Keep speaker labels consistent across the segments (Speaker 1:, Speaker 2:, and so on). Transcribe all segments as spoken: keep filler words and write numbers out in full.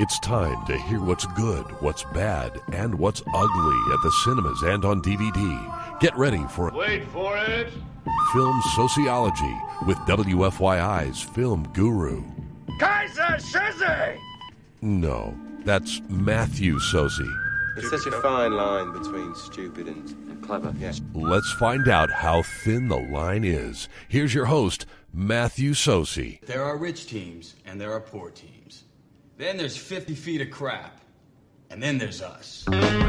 Speaker 1: It's time to hear what's good, what's bad, and what's ugly at the cinemas and on D V D. Get ready for
Speaker 2: Wait for it!
Speaker 1: Film Sociology with W F Y I's film guru.
Speaker 2: Kaiser Soze!
Speaker 1: No, that's Matthew Soze.
Speaker 3: It's such a fine line between stupid and, and clever, yes.
Speaker 1: Let's find out how thin the line is. Here's your host, Matthew Soze.
Speaker 4: There are rich teams and there are poor teams. Then there's fifty feet of crap. And then there's us.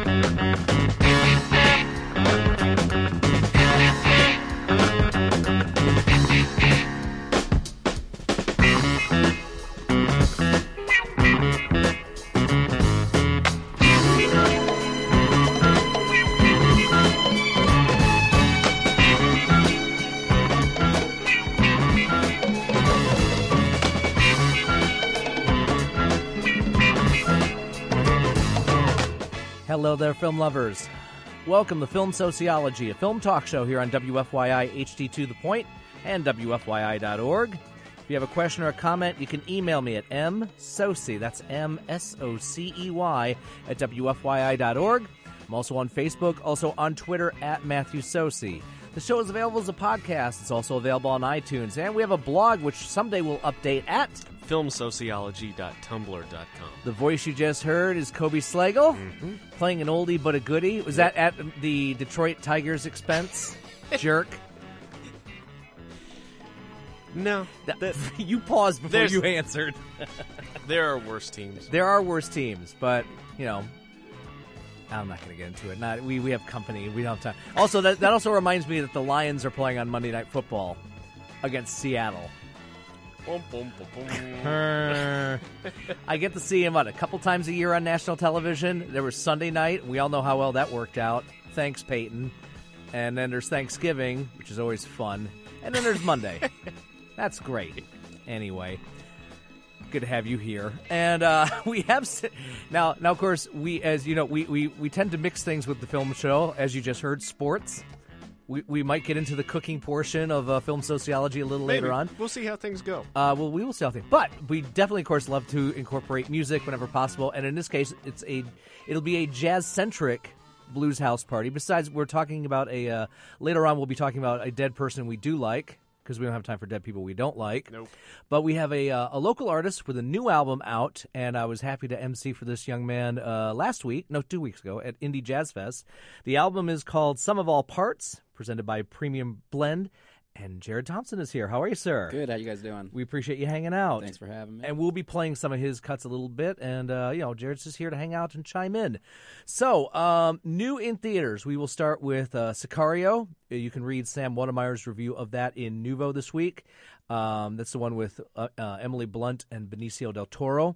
Speaker 5: Hello there, film lovers. Welcome to Film Sociology, a film talk show here on W F Y I H D to the Point and W F Y I dot org. If you have a question or a comment, you can email me at msocey, that's M S O C E Y, at W F Y I dot org. I'm also on Facebook, also on Twitter, at Matthew Soce. The show is available as a podcast. It's also available on iTunes. And we have a blog, which someday we'll update at
Speaker 6: film sociology dot tumblr dot com.
Speaker 5: The voice you just heard is Kobe Slagle,
Speaker 6: Mm-hmm.
Speaker 5: playing an oldie but a goodie. Was that at the Detroit Tigers' expense? Jerk.
Speaker 6: No.
Speaker 5: That, you paused before
Speaker 6: There's-
Speaker 5: you answered.
Speaker 6: There are worse teams.
Speaker 5: There are worse teams, but, you know, I'm not going to get into it. Not we, we have company. We don't have time. Also, that, that also reminds me that the Lions are playing on Monday Night Football against Seattle.
Speaker 6: Boom, boom, boom, boom.
Speaker 5: I get to see him, what, a couple times a year on national television. There was Sunday night. We all know how well that worked out. Thanks, Peyton. And then there's Thanksgiving, which is always fun. And then there's Monday. That's great. Anyway, good to have you here. And uh, we have now. Now, of course, we, as you know, we, we, we tend to mix things with the film show. As you just heard, sports. We we might get into the cooking portion of uh, film sociology a little
Speaker 6: Maybe.
Speaker 5: later on.
Speaker 6: We'll see how things go.
Speaker 5: Uh, well, we will see how things. But we definitely, of course, love to incorporate music whenever possible. And in this case, it's a it'll be a jazz-centric blues house party. Besides, we're talking about a uh, later on. We'll be talking about a dead person we do like, because we don't have time for dead people we don't like.
Speaker 6: Nope.
Speaker 5: But we have a uh, a local artist with a new album out, and I was happy to emcee for this young man uh, last week, no, two weeks ago, at Indie Jazz Fest. The album is called Sum of All Parts, presented by Premium Blend, and Jared Thompson is here. How are you, sir?
Speaker 7: Good. How you guys doing?
Speaker 5: We appreciate you hanging out.
Speaker 7: Thanks for having me.
Speaker 5: And we'll be playing some of his cuts a little bit, and, uh, you know, Jared's just here to hang out and chime in. So, um, new in theaters, we will start with uh, Sicario. You can read Sam Watermeyer's review of that in Nuvo this week. Um, that's the one with uh, uh, Emily Blunt and Benicio del Toro.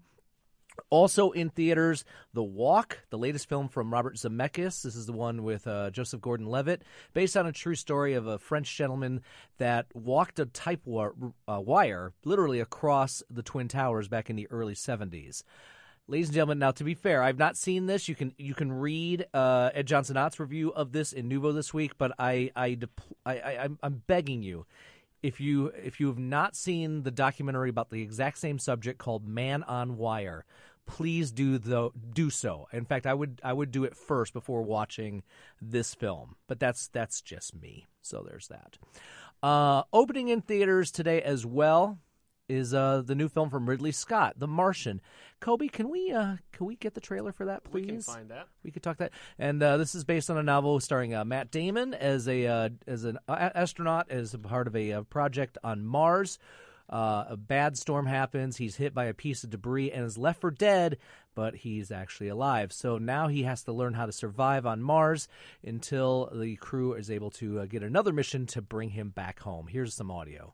Speaker 5: Also in theaters, The Walk, the latest film from Robert Zemeckis. This is the one with uh, Joseph Gordon-Levitt, based on a true story of a French gentleman that walked a type war, uh, wire literally across the Twin Towers back in the early seventies. Ladies and gentlemen, now to be fair, I've not seen this. You can you can read uh, Ed Johnson-Ott's review of this in Nuvo this week, but I I, depl- I, I I'm, I'm begging you. If you if you have not seen the documentary about the exact same subject called Man on Wire, please do the do so. In fact, I would I would do it first before watching this film. But that's that's just me. So there's that. Uh, opening in theaters today as well is uh, the new film from Ridley Scott, The Martian. Kobe, can we uh, can we get the trailer for that, please?
Speaker 6: We can find that.
Speaker 5: We could talk that. And uh, this is based on a novel starring uh, Matt Damon as a uh, as an uh, astronaut, as a part of a uh, project on Mars. Uh, a bad storm happens. He's hit by a piece of debris and is left for dead, but he's actually alive. So now he has to learn how to survive on Mars until the crew is able to uh, get another mission to bring him back home. Here's some audio.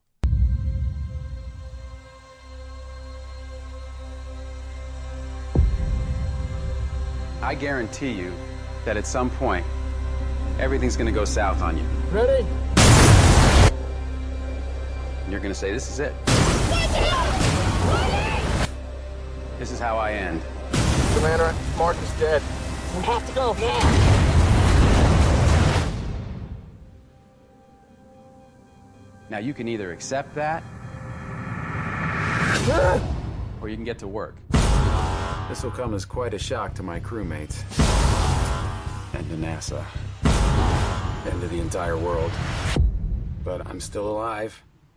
Speaker 7: I guarantee you that at some point, everything's going to go south on you.
Speaker 2: Ready?
Speaker 7: And you're going to say, this is it. This is how I end.
Speaker 2: Commander, Mark is dead.
Speaker 8: We have to go now.
Speaker 7: Now, you can either accept that, or you can get to work. This will come as quite a shock to my crewmates. And to NASA. And to the entire world. But I'm still alive.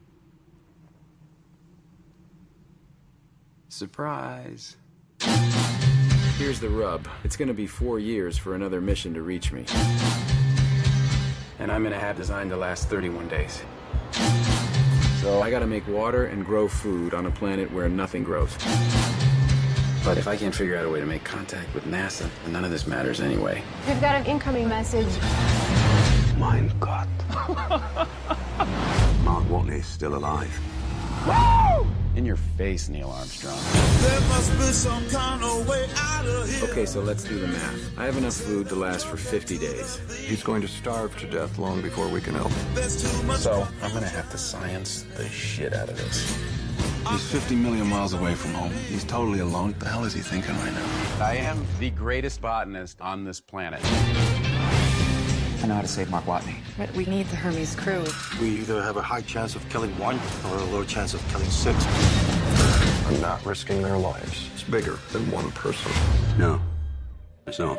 Speaker 7: Surprise. Here's the rub. It's gonna be four years for another mission to reach me. And I'm gonna have designed to last thirty-one days. So I gotta make water and grow food on a planet where nothing grows. But if I can't figure out a way to make contact with NASA, then none of this matters anyway.
Speaker 9: We've got an incoming message.
Speaker 10: Mein Gott. Mark Watney's still alive.
Speaker 7: Woo! In your face, Neil Armstrong.
Speaker 11: There must be some kind of way out of here.
Speaker 7: Okay, so let's do the math. I have enough food to last for fifty days.
Speaker 10: He's going to starve to death long before we can help him.
Speaker 7: So I'm gonna have to science the shit out of this.
Speaker 10: He's fifty million miles away from home. He's totally alone. What the hell is he thinking right now?
Speaker 7: I am the greatest botanist on this planet.
Speaker 12: I know how to save Mark Watney.
Speaker 9: But we need the Hermes crew.
Speaker 10: We either have a high chance of killing one or a low chance of killing six. I'm not risking their lives. It's bigger than one person. No, it's not.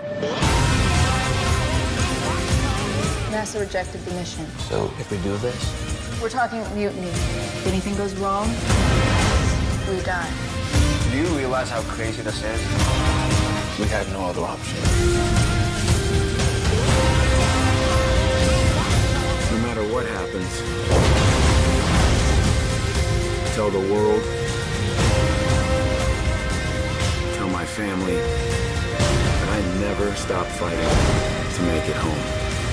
Speaker 9: NASA rejected the mission.
Speaker 12: So if we do this?
Speaker 9: We're talking mutiny. If anything goes wrong, we die.
Speaker 12: Do you realize how crazy this is? We have no other option.
Speaker 7: No matter what happens, tell the world, tell my family that I never stop fighting to make it home.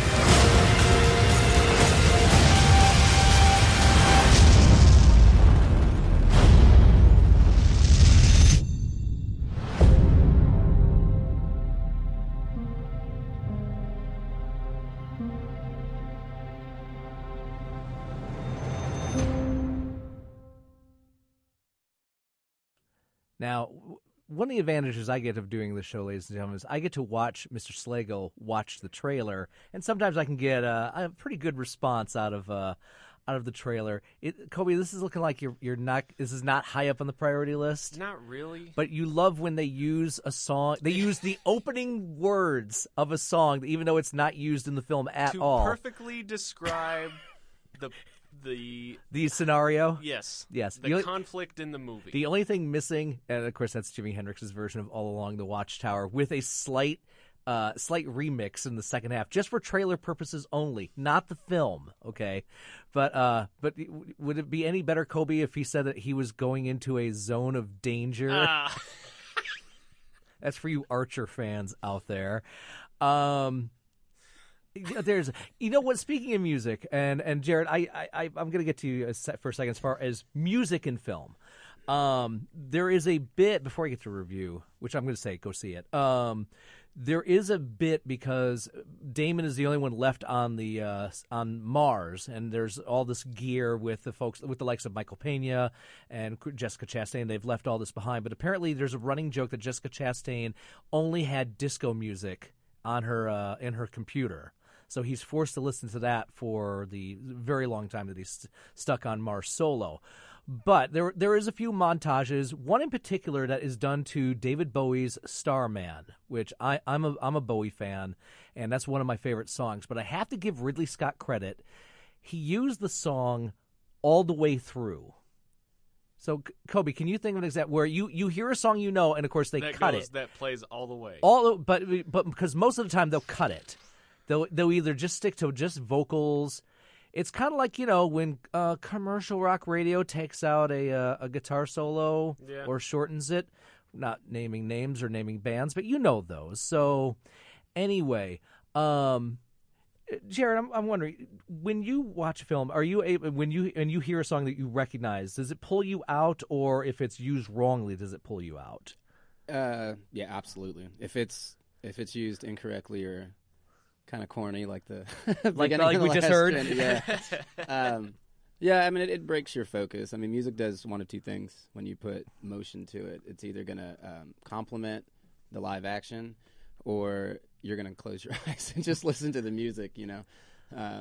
Speaker 5: Now, one of the advantages I get of doing this show, ladies and gentlemen, is I get to watch Mister Slagle watch the trailer, and sometimes I can get a, a pretty good response out of uh, out of the trailer. It, Kobe, this is looking like you're you're not. This is not high up on the priority list.
Speaker 6: Not really.
Speaker 5: But you love when they use a song. They use the opening words of a song, even though it's not used in the film at
Speaker 6: to
Speaker 5: all.
Speaker 6: To perfectly describe the. The
Speaker 5: the scenario,
Speaker 6: yes,
Speaker 5: yes,
Speaker 6: the,
Speaker 5: the
Speaker 6: conflict in the movie.
Speaker 5: The only thing missing, and of course that's Jimi Hendrix's version of "All Along the Watchtower" with a slight, uh, slight remix in the second half, just for trailer purposes only, not the film. Okay, but uh, but would it be any better, Kobe, if he said that he was going into a zone of danger?
Speaker 6: Ah.
Speaker 5: That's for you Archer fans out there. Um. There's, you know what? Speaking of music, and and Jared, I I I'm gonna get to you for a second as far as music and film. Um, there is a bit before I get to review, which I'm gonna say go see it. Um, there is a bit because Damon is the only one left on the uh, on Mars, and there's all this gear with the folks with the likes of Michael Pena and Jessica Chastain. They've left all this behind, but apparently there's a running joke that Jessica Chastain only had disco music on her uh, in her computer. So he's forced to listen to that for the very long time that he's st- stuck on Mars solo. But there there is a few montages, one in particular that is done to David Bowie's Starman, which I, I'm a I'm a Bowie fan, and that's one of my favorite songs. But I have to give Ridley Scott credit. He used the song all the way through. So, Kobe, can you think of an example where you, you hear a song you know, and of course they
Speaker 6: that
Speaker 5: cut
Speaker 6: goes,
Speaker 5: it.
Speaker 6: That plays all the way.
Speaker 5: All, but but because most of the time they'll cut it. They'll they'll either just stick to just vocals. It's kind of like, you know, when uh, commercial rock radio takes out a uh, a guitar solo
Speaker 6: yeah.
Speaker 5: or shortens it. Not naming names or naming bands, but you know those. So anyway, um, Jared, I'm I'm wondering, when you watch a film, are you able, when you and you hear a song that you recognize, does it pull you out, or if it's used wrongly, does it pull you out?
Speaker 13: Uh, yeah, absolutely. If it's if it's used incorrectly or kind of corny, like the
Speaker 5: like, like we just heard.
Speaker 13: Trend, yeah, um, yeah. I mean, it, it breaks your focus. I mean, music does one of two things when you put motion to it. It's either gonna um, complement the live action, or you're gonna close your eyes and just listen to the music. You know, um,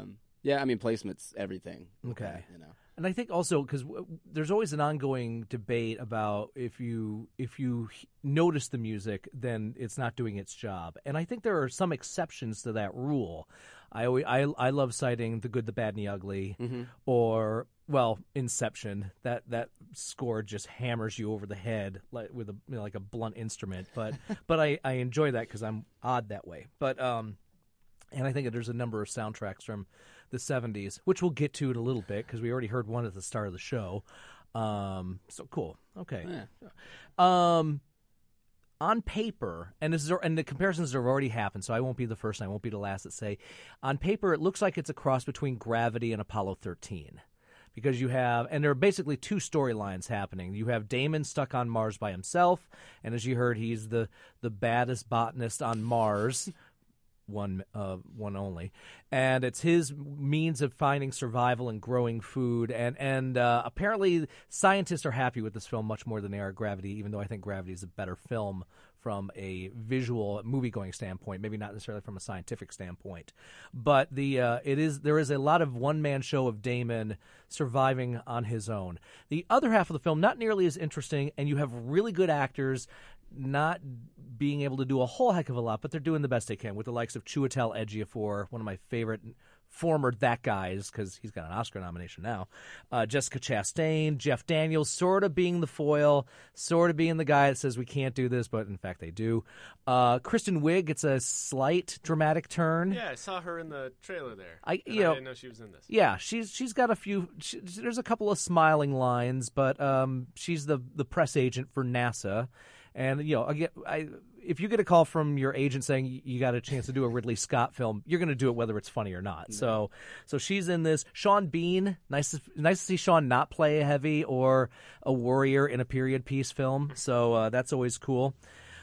Speaker 13: Yeah, I mean, placement's everything.
Speaker 5: Okay.
Speaker 13: You know.
Speaker 5: And I think also because w- there's always an ongoing debate about if you if you h- notice the music, then it's not doing its job. And I think there are some exceptions to that rule. I always, I I love citing The Good, the Bad, and the Ugly,
Speaker 13: Mm-hmm.
Speaker 5: or well, Inception. That that score just hammers you over the head like with a you know, like a blunt instrument. But but I, I enjoy that because I'm odd that way. But um, and I think there's a number of soundtracks from the seventies, which we'll get to in a little bit because we already heard one at the start of the show. Um, so cool. Okay.
Speaker 13: Yeah.
Speaker 5: Um, on paper, and this is and the comparisons have already happened, so I won't be the first and I won't be the last to say. On paper, it looks like it's a cross between Gravity and Apollo thirteen. Because you have, and there are basically two storylines happening. You have Damon stuck on Mars by himself, and as you heard, he's the, the baddest botanist on Mars. One, uh, one only, and it's his means of finding survival and growing food. And and uh, apparently, scientists are happy with this film much more than they are Gravity. Even though I think Gravity is a better film from a visual movie-going standpoint, maybe not necessarily from a scientific standpoint. But the uh, it is there is a lot of one-man show of Damon surviving on his own. The other half of the film not nearly as interesting, and you have really good actors not being able to do a whole heck of a lot, but they're doing the best they can with the likes of Chiwetel Ejiofor, one of my favorite former that guys, because he's got an Oscar nomination now, uh, Jessica Chastain, Jeff Daniels, sort of being the foil, sort of being the guy that says we can't do this, but in fact they do. Uh, Kristen Wiig gets a slight dramatic turn.
Speaker 6: Yeah, I saw her in the trailer there.
Speaker 5: I,
Speaker 6: and
Speaker 5: you know,
Speaker 6: I didn't know she was in this.
Speaker 5: Yeah, she's she's got a few. She, there's a couple of smiling lines, but um, she's the the press agent for NASA. And, you know, again, I, if you get a call from your agent saying you got a chance to do a Ridley Scott film, you're going to do it whether it's funny or not. No. So so she's in this. Sean Bean, nice to, nice to see Sean not play a heavy or a warrior in a period piece film. So uh, that's always cool.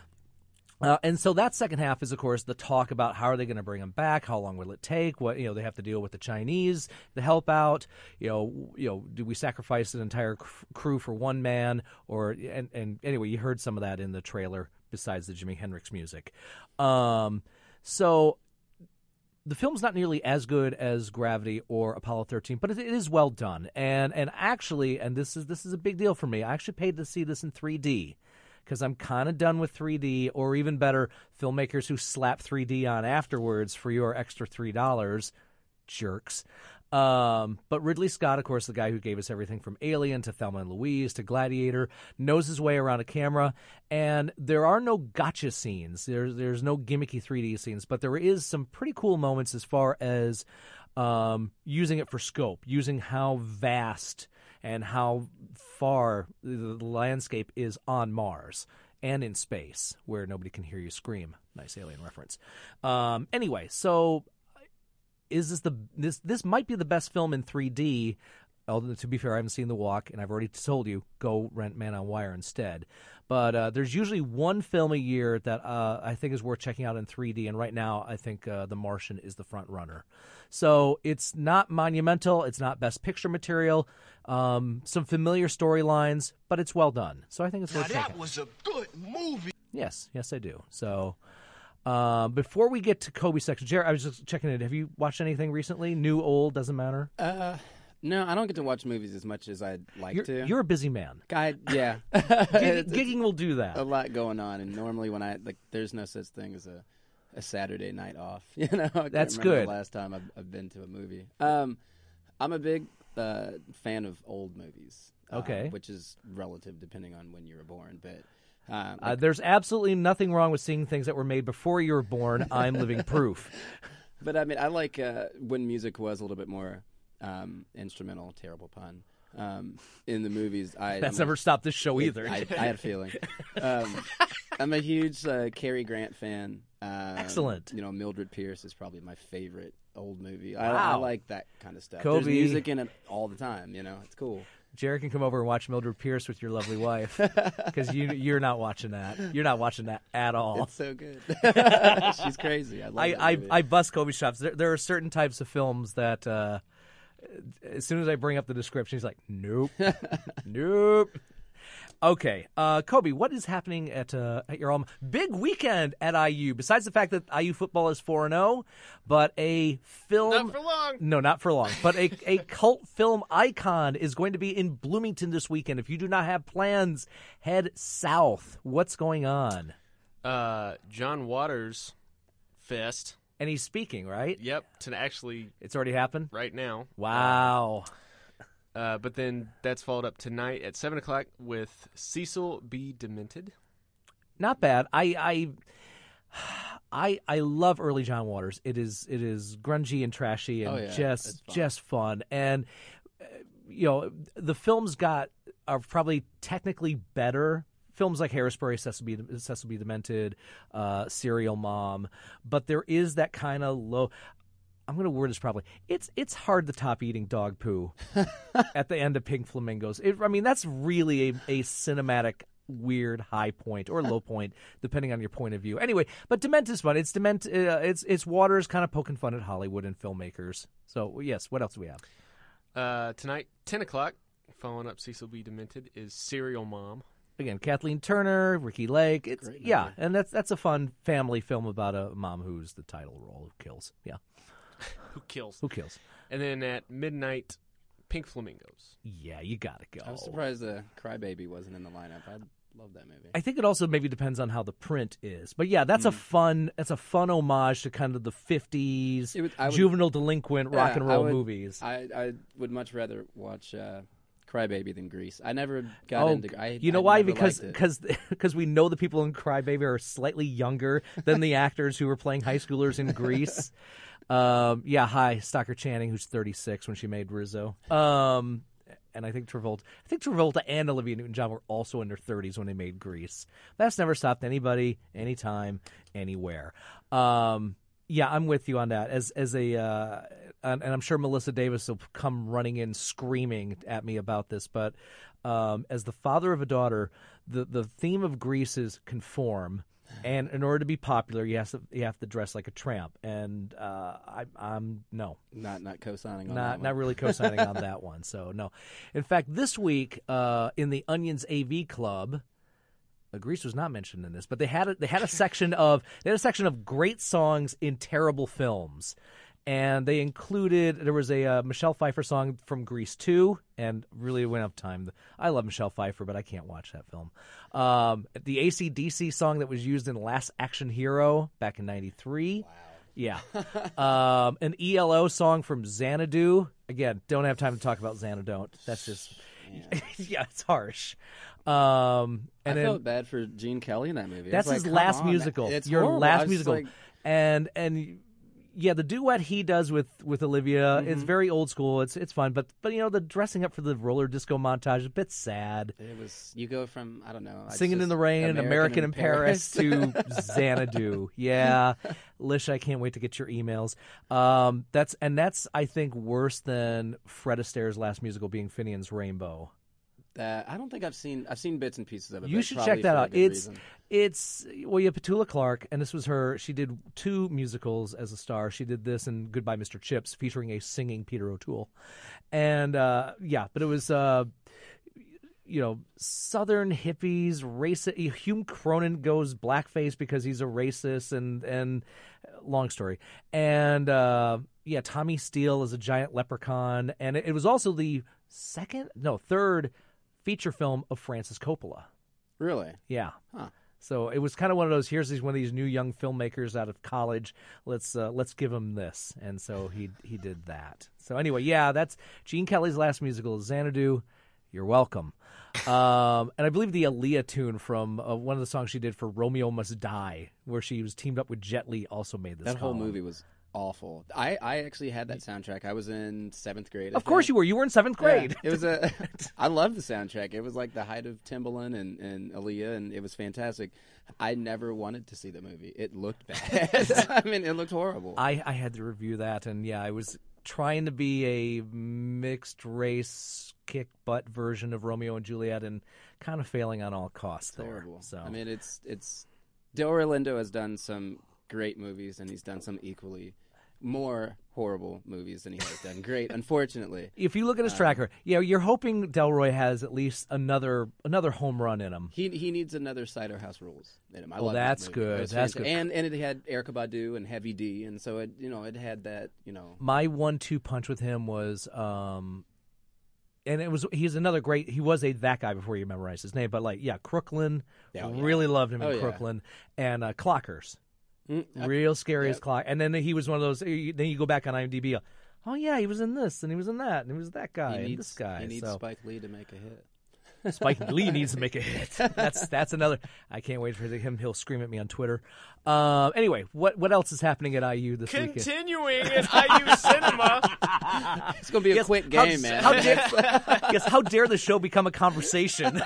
Speaker 5: Uh, and so that second half is, of course, the talk about how are they going to bring him back? How long will it take? What you know, they have to deal with the Chinese to help out. You know, you know, do we sacrifice an entire cr- crew for one man? Or and, and anyway, you heard some of that in the trailer. Besides the Jimi Hendrix music, um, so the film's not nearly as good as Gravity or Apollo thirteen, but it, it is well done. And and actually, and this is this is a big deal for me. I actually paid to see this in three D. Because I'm kind of done with three D, or even better, filmmakers who slap three D on afterwards for your extra three dollars. Jerks. Um, but Ridley Scott, of course, the guy who gave us everything from Alien to Thelma and Louise to Gladiator, knows his way around a camera. And there are no gotcha scenes. There's, there's no gimmicky three D scenes, but there is some pretty cool moments as far as um, using it for scope, using how vast and how far the landscape is on Mars and in space, where nobody can hear you scream. Nice Alien reference. Um, anyway, so is this the this this might be the best film in three D? Although, to be fair, I haven't seen The Walk, and I've already told you, go rent Man on Wire instead. But uh, there's usually one film a year that uh, I think is worth checking out in three D, and right now I think uh, The Martian is the front runner. So it's not monumental, it's not Best Picture material, um, some familiar storylines, but it's well done. So I think it's worth checking out.
Speaker 11: That was a good movie.
Speaker 5: Yes, yes, I do. So uh, before we get to Kobe section, Jared, I was just checking it. Have you watched anything recently? New, old, doesn't matter?
Speaker 13: Uh... No, I don't get to watch movies as much as I'd like
Speaker 5: you're,
Speaker 13: to.
Speaker 5: You're a busy man.
Speaker 13: Guy, yeah.
Speaker 5: Gig, gigging will do that.
Speaker 13: A lot going on, and normally when I like, there's no such thing as a, a Saturday night off. You know, I can't
Speaker 5: That's
Speaker 13: remember
Speaker 5: good.
Speaker 13: The last time I've, I've been to a movie. Um, I'm a big uh, fan of old movies.
Speaker 5: Okay,
Speaker 13: uh, which is relative depending on when you were born, but. Uh, like,
Speaker 5: uh, there's absolutely nothing wrong with seeing things that were made before you were born. I'm living proof.
Speaker 13: But I mean, I like uh, when music was a little bit more. Um, instrumental, terrible pun. Um, in the movies, I
Speaker 5: that's
Speaker 13: I'm
Speaker 5: never
Speaker 13: a,
Speaker 5: stopped this show either.
Speaker 13: I, I had a feeling. Um, I'm a huge uh, Cary Grant fan. Um,
Speaker 5: Excellent.
Speaker 13: You know, Mildred Pierce is probably my favorite old movie.
Speaker 5: Wow.
Speaker 13: I, I like that kind of stuff.
Speaker 5: Kobe.
Speaker 13: There's music in it all the time. You know, it's cool.
Speaker 5: Jared can come over and watch Mildred Pierce with your lovely wife because you you're not watching that. You're not watching that at all.
Speaker 13: It's so good. She's crazy. I love
Speaker 5: I
Speaker 13: that
Speaker 5: I,
Speaker 13: movie.
Speaker 5: I bust Kobe shops. There, there are certain types of films that. Uh, As soon as I bring up the description, he's like, nope, nope. Okay, uh, Kobe, what is happening at uh, at your home? Big weekend at I U. Besides the fact that I U football is four and zero, but a film
Speaker 6: Not for long.
Speaker 5: No, not for long. But a a cult film icon is going to be in Bloomington this weekend. If you do not have plans, head south. What's going on?
Speaker 6: Uh, John Waters Fest.
Speaker 5: And he's speaking, right?
Speaker 6: Yep, to actually
Speaker 5: It's already happened.
Speaker 6: right now.
Speaker 5: Wow.
Speaker 6: Uh, but then that's followed up tonight at seven o'clock with Cecil B. Demented.
Speaker 5: Not bad. I I I I love early John Waters. It is it is grungy and trashy and
Speaker 13: Oh, yeah.
Speaker 5: just
Speaker 13: It's fun.
Speaker 5: just fun. And uh, you know, the films got are probably technically better. Films like Hairspray, Cecil B. Cecil B. Demented, uh, Serial Mom, but there is that kind of low. I'm going to word this probably. It's it's hard to top eating dog poo at the end of Pink Flamingos. It, I mean, that's really a, a cinematic weird high point or low point, depending on your point of view. Anyway, but Demented's fun. It's Dement. Uh, it's it's Waters kind of poking fun at Hollywood and filmmakers. So yes, what else do we have?
Speaker 6: Uh, tonight, ten o'clock, following up Cecil B. Demented, is Serial Mom.
Speaker 5: Again, Kathleen Turner, Ricky Lake. It's
Speaker 13: Great
Speaker 5: yeah,
Speaker 13: movie.
Speaker 5: and that's that's a fun family film about a mom who's the title role who kills. Yeah,
Speaker 6: Who kills?
Speaker 5: who kills?
Speaker 6: And then at midnight, Pink Flamingos.
Speaker 5: Yeah, you gotta go.
Speaker 13: I was surprised the Crybaby wasn't in the lineup. I love that movie.
Speaker 5: I think it also maybe depends on how the print is, but yeah, that's a fun that's a fun homage to kind of the fifties
Speaker 13: It would- I would-
Speaker 5: juvenile delinquent rock
Speaker 13: Yeah,
Speaker 5: and
Speaker 13: I
Speaker 5: roll
Speaker 13: would-
Speaker 5: movies.
Speaker 13: I, I would much rather watch uh, Crybaby than Grease. I never got
Speaker 5: Oh,
Speaker 13: into. I,
Speaker 5: you know
Speaker 13: I
Speaker 5: why?
Speaker 13: never
Speaker 5: Because
Speaker 13: liked it.
Speaker 5: because because we know the people in Crybaby are slightly younger than the actors who were playing high schoolers in Grease. Um, yeah, hi, Stockard Channing, who's thirty-six when she made Rizzo. Um, and I think Travolta, I think Travolta and Olivia Newton-John were also in their thirties when they made Grease. That's never stopped anybody, anytime, anywhere. Um, yeah, I'm with you on that. As as a uh, and, and I'm sure Melissa Davis will come running in screaming at me about this, but um, as the father of a daughter, the the theme of Grease is conform. And in order to be popular, you have to you have to dress like a tramp, and uh, I, I'm no,
Speaker 13: not not co-signing on
Speaker 5: not
Speaker 13: that one.
Speaker 5: not really co-signing on that one. So no, in fact, this week uh, in the Onions A V Club, uh, Grease was not mentioned in this, but they had a, they had a section of they had a section of great songs in terrible films. And they included, there was a uh, Michelle Pfeiffer song from Grease two, and really went up time. I love Michelle Pfeiffer, but I can't watch that film. Um, the A C D C song that was used in Last Action Hero back in ninety-three. Wow. Yeah. um, an E L O song from Xanadu. Again, don't have time to talk about Xanadu. That's just, yeah, it's harsh. Um, and
Speaker 13: I
Speaker 5: then,
Speaker 13: felt bad for Gene Kelly in that movie.
Speaker 5: That's
Speaker 13: It's
Speaker 5: his
Speaker 13: like,
Speaker 5: last
Speaker 13: come on,
Speaker 5: musical.
Speaker 13: It's
Speaker 5: Your
Speaker 13: horrible. I
Speaker 5: last
Speaker 13: was
Speaker 5: musical.
Speaker 13: like-
Speaker 5: And, and, yeah, the duet he does with, with Olivia is very old school. It's it's fun, but but you know the dressing up for the roller disco montage is a bit sad.
Speaker 13: It was. You go from I don't know, it's
Speaker 5: Singing in
Speaker 13: just
Speaker 5: the Rain,
Speaker 13: American,
Speaker 5: American in Paris,
Speaker 13: Paris.
Speaker 5: to Xanadu. Yeah, Lish, I can't wait to get your emails. Um, that's and that's I think worse than Fred Astaire's last musical being Finian's Rainbow.
Speaker 13: That I don't think I've seen. I've seen bits and pieces of it.
Speaker 5: You
Speaker 13: but
Speaker 5: should
Speaker 13: probably
Speaker 5: check that
Speaker 13: for a
Speaker 5: out.
Speaker 13: good
Speaker 5: It's
Speaker 13: reason.
Speaker 5: it's well, you have Petula Clark, and this was her. She did two musicals as a star. She did this and Goodbye, Mister Chips, featuring a singing Peter O'Toole, and uh, yeah, but it was. Uh, You know, Southern hippies, racist. Hume Cronin goes blackface because he's a racist, and and long story. And uh, yeah, Tommy Steele is a giant leprechaun, and it, it was also the second, no, third feature film of Francis Coppola.
Speaker 13: Really?
Speaker 5: Yeah.
Speaker 13: Huh.
Speaker 5: So it was kind of one of those. Here's these one of these new young filmmakers out of college. Let's uh, let's give him this, and so he he did that. So anyway, yeah, that's Gene Kelly's last musical, Xanadu. You're welcome. Um, and I believe the Aaliyah tune from uh, one of the songs she did for Romeo Must Die, where she was teamed up with Jet Li, also made this.
Speaker 13: That whole
Speaker 5: column.
Speaker 13: movie was awful. I, I actually had that soundtrack. I was in seventh grade. I
Speaker 5: Of course
Speaker 13: think.
Speaker 5: you were. You were in seventh grade.
Speaker 13: Yeah, it was a. I loved the soundtrack. It was like the height of Timbaland and, and Aaliyah, and it was fantastic. I never wanted to see the movie. It looked bad. I mean, it looked horrible.
Speaker 5: I, I had to review that, and yeah, I was trying to be a mixed race kick butt version of Romeo and Juliet, and kind of failing on all costs.
Speaker 13: It's
Speaker 5: there.
Speaker 13: horrible.
Speaker 5: So
Speaker 13: I mean, it's it's. Delroy Lindo has done some great movies, and he's done some equally more horrible movies than he has done great, unfortunately.
Speaker 5: If you look at his
Speaker 13: Um,
Speaker 5: tracker, you know, you're hoping Delroy has at least another another home run in him.
Speaker 13: He he needs another Cider House Rules in him. I
Speaker 5: Well,
Speaker 13: love that
Speaker 5: that's
Speaker 13: movie.
Speaker 5: good.
Speaker 13: It was
Speaker 5: That's
Speaker 13: fantastic.
Speaker 5: good.
Speaker 13: And and it had Erykah Badu and Heavy D, and so it you know it had that you know.
Speaker 5: My one-two punch with him was, um, and it was he's another great. He was a that guy before you memorized his name, but like yeah, Crooklyn,
Speaker 13: Oh, yeah.
Speaker 5: really loved him in
Speaker 13: Oh, yeah.
Speaker 5: Crooklyn, and uh, Clockers,
Speaker 13: Mm, I-
Speaker 5: real scary as
Speaker 13: yep.
Speaker 5: clock. And then he was one of those. Then you go back on IMDb. Oh yeah, he was in this, and he was in that, and he was that guy,
Speaker 13: He
Speaker 5: and
Speaker 13: needs,
Speaker 5: this guy.
Speaker 13: He needs
Speaker 5: so.
Speaker 13: Spike Lee to make a hit.
Speaker 5: Spike Lee needs to make a hit. That's that's another. I can't wait for him. He'll scream at me on Twitter. Um, anyway, what what else is happening at I U this weekend?
Speaker 6: Continuing at I U Cinema.
Speaker 13: It's going to be a
Speaker 5: Yes,
Speaker 13: quick
Speaker 5: how-
Speaker 13: game, man.
Speaker 5: How dare, yes, how dare the show become a conversation?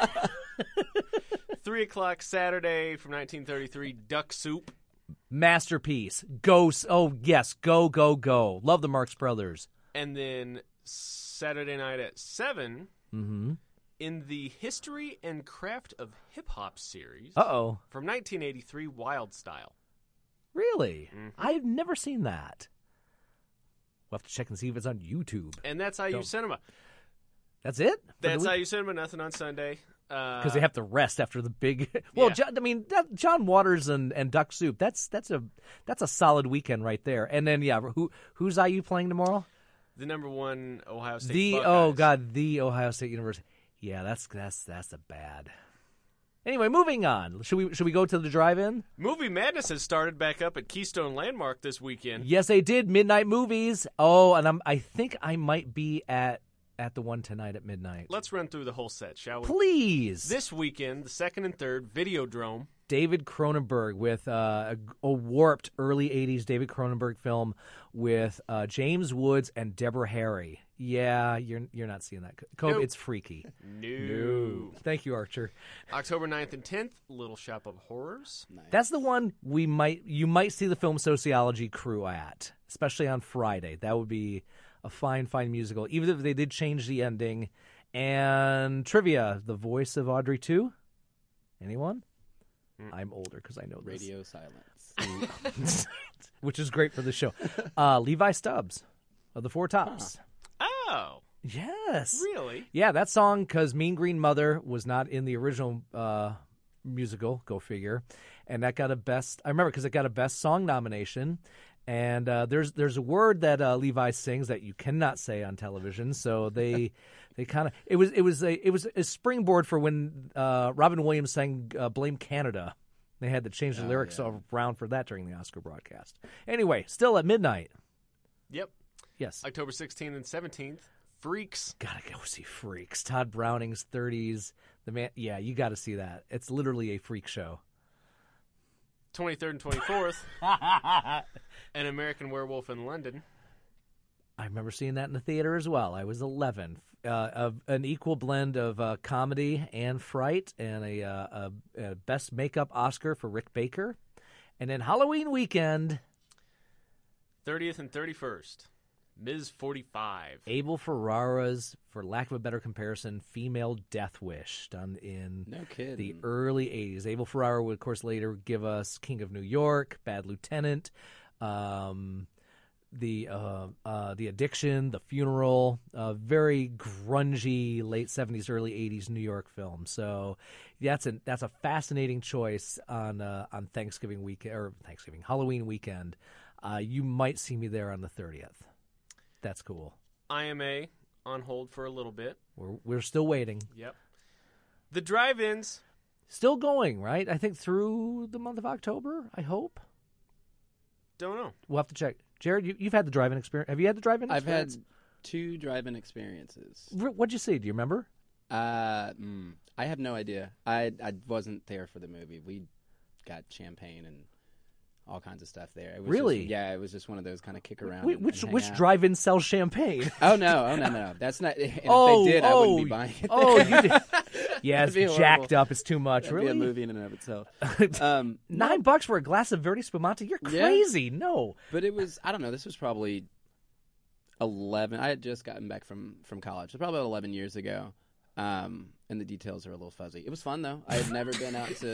Speaker 6: Three o'clock Saturday from nineteen thirty-three. Duck Soup.
Speaker 5: Masterpiece. Go. Oh yes, go go go. Love the Marx Brothers.
Speaker 6: And then Saturday night at seven.
Speaker 5: Mm-hmm.
Speaker 6: In the History and Craft of Hip Hop series.
Speaker 5: Uh oh.
Speaker 6: From nineteen eighty-three, Wild Style.
Speaker 5: Really?
Speaker 6: Mhm.
Speaker 5: I've never seen that. We'll have to check and see if it's on YouTube.
Speaker 6: And that's I U
Speaker 5: Don't-
Speaker 6: Cinema.
Speaker 5: That's it.
Speaker 6: That's I U Cinema. Nothing on Sunday.
Speaker 5: Because they have to rest after the big. Well,
Speaker 6: Yeah.
Speaker 5: John, I mean, that, John Waters and, and Duck Soup. That's that's a that's a solid weekend right there. And then yeah, who who's I U playing tomorrow?
Speaker 6: The number one Ohio State.
Speaker 5: The
Speaker 6: Buckeyes.
Speaker 5: oh god, the Ohio State University. Yeah, that's that's that's a bad. Anyway, moving on. Should we should we go to the drive-in?
Speaker 6: Movie Madness has started back up at Keystone Landmark this weekend.
Speaker 5: Yes, they did. Midnight movies. Oh, and I'm I think I might be at at the one tonight at midnight.
Speaker 6: Let's run through the whole set, shall we?
Speaker 5: Please.
Speaker 6: This weekend, the second and third, Videodrome.
Speaker 5: David Cronenberg with uh, a, a warped early eighties David Cronenberg film with uh, James Woods and Deborah Harry. Yeah, you're you're not seeing that. Kobe,
Speaker 6: Nope.
Speaker 5: it's freaky.
Speaker 6: No.
Speaker 5: Thank you, Archer.
Speaker 6: October ninth and tenth, Little Shop of Horrors.
Speaker 13: Nice.
Speaker 5: That's the one we might you might see the film Sociology crew at, especially on Friday. That would be a fine, fine musical, even if they did change the ending. And trivia: the voice of Audrey two. Anyone?
Speaker 6: Mm.
Speaker 5: I'm older because I know this.
Speaker 13: Radio silence.
Speaker 5: Which is great for the show. Uh, Levi Stubbs of the Four Tops.
Speaker 6: Oh,
Speaker 5: Yes.
Speaker 6: really?
Speaker 5: Yeah, that song, because Mean Green Mother was not in the original uh, musical, go figure. And that got a best, I remember because it got a best song nomination. And uh, there's there's a word that uh, Levi sings that you cannot say on television. So they they kind of, it was it was a it was a springboard for when uh, Robin Williams sang uh, Blame Canada. They had to change the
Speaker 13: Oh,
Speaker 5: lyrics
Speaker 13: yeah.
Speaker 5: around for that during the Oscar broadcast. Anyway, still at midnight.
Speaker 6: Yep.
Speaker 5: Yes.
Speaker 6: October sixteenth and seventeenth, Freaks.
Speaker 5: Gotta go see Freaks. Todd Browning's thirties. The man, yeah, you got to see that. It's literally a freak show.
Speaker 6: twenty-third and twenty-fourth, An American Werewolf in London.
Speaker 5: I remember seeing that in the theater as well. I was eleven. Uh, of an equal blend of uh, comedy and fright, and a, uh, a, a best makeup Oscar for Rick Baker. And then Halloween weekend,
Speaker 6: thirtieth and thirty-first, Miz forty-five.
Speaker 5: Abel Ferrara's, for lack of a better comparison, Female Death Wish, done in
Speaker 13: No kidding.
Speaker 5: the early eighties. Abel Ferrara would, of course, later give us King of New York, Bad Lieutenant, um, the uh, uh, the Addiction, The Funeral, uh, very grungy late seventies, early eighties New York film. So that's a that's a fascinating choice on uh, on Thanksgiving weekend or Thanksgiving Halloween weekend. Uh, you might see me there on the thirtieth. That's cool.
Speaker 6: I M A on hold for a little bit.
Speaker 5: We're we're still waiting.
Speaker 6: Yep. The drive-ins.
Speaker 5: Still going, right? I think through the month of October, I hope.
Speaker 6: Don't know.
Speaker 5: We'll have to check. Jared, you, you've had the drive-in experience. Have you had the drive-in
Speaker 13: I've had
Speaker 5: experience?
Speaker 13: two drive-in experiences.
Speaker 5: R- What'd you see? Do you remember?
Speaker 13: Uh, mm, I have no idea. I I wasn't there for the movie. We got champagne and all kinds of stuff there. It was
Speaker 5: Really?
Speaker 13: Just, yeah, it was just one of those kind of kick around.
Speaker 5: Wait,
Speaker 13: and-
Speaker 5: which
Speaker 13: and hang
Speaker 5: which
Speaker 13: out.
Speaker 5: drive-in sells champagne?
Speaker 13: Oh no! Oh no! No! no. That's not. And
Speaker 5: oh,
Speaker 13: if they did,
Speaker 5: oh,
Speaker 13: I wouldn't be buying it.
Speaker 5: Oh, you did. Yeah, it's
Speaker 13: That'd be
Speaker 5: jacked
Speaker 13: horrible.
Speaker 5: up. It's too much.
Speaker 13: That'd
Speaker 5: really?
Speaker 13: be a movie in and of itself. Um,
Speaker 5: Nine bucks for a glass of Verde Spumante? You're
Speaker 13: Yeah.
Speaker 5: crazy. No.
Speaker 13: But it was, I don't know, this was probably eleven. I had just gotten back from, from college. It was probably about eleven years ago. Um, and the details are a little fuzzy. It was fun, though. I had never been out to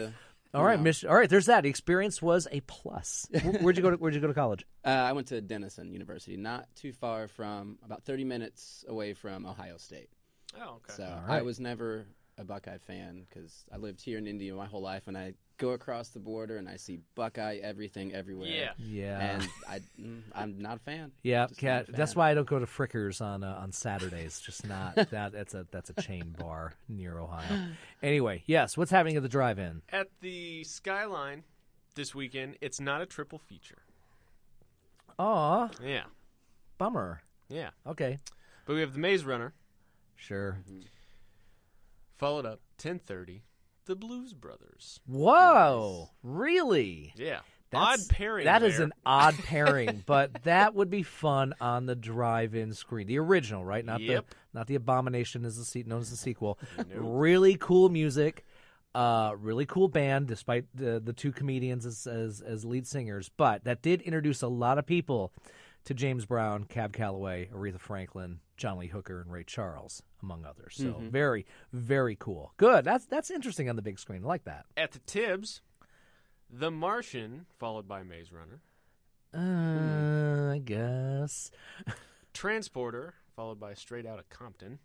Speaker 5: All right,
Speaker 13: know.
Speaker 5: Mich- all right. There's that. The experience was a plus. Where- Where'd you go? To, where'd you go to college?
Speaker 13: Uh, I went to Denison University, not too far from, about thirty minutes away from Ohio State.
Speaker 6: Oh, okay.
Speaker 13: So
Speaker 5: All
Speaker 13: I
Speaker 5: right.
Speaker 13: was never a Buckeye fan because I lived here in India my whole life, and I go across the border and I see Buckeye everything everywhere.
Speaker 6: Yeah.
Speaker 5: Yeah.
Speaker 13: And I, mm, I'm not a fan.
Speaker 5: Yeah,
Speaker 13: Just
Speaker 5: cat.
Speaker 13: not a
Speaker 5: That's
Speaker 13: fan.
Speaker 5: why I don't go to Frickers on uh, on Saturdays. Just not that. That's a that's a chain bar near Ohio. Anyway, yes. What's happening at the drive-in?
Speaker 6: At the Skyline this weekend, it's not a triple feature.
Speaker 5: Aw,
Speaker 6: Yeah.
Speaker 5: bummer.
Speaker 6: Yeah.
Speaker 5: Okay,
Speaker 6: But we have the Maze Runner,
Speaker 5: sure.
Speaker 6: followed up ten thirty, the Blues Brothers.
Speaker 5: Whoa, really?
Speaker 6: Yeah.
Speaker 5: That's,
Speaker 6: Odd pairing
Speaker 5: That is
Speaker 6: there.
Speaker 5: an odd pairing, but that would be fun on the drive-in screen. The original, right? Not
Speaker 6: Yep.
Speaker 5: the not the abomination as the se- known as the sequel. Really cool music, uh, really cool band, despite the the two comedians as, as as lead singers. But that did introduce a lot of people to James Brown, Cab Calloway, Aretha Franklin, John Lee Hooker, and Ray Charles, among others. So
Speaker 6: Mhm.
Speaker 5: very very cool. Good. That's that's interesting on the big screen. I like that.
Speaker 6: At the Tibbs, The Martian, followed by Maze Runner.
Speaker 5: Uh, I guess.
Speaker 6: Transporter, followed by Straight Outta Compton.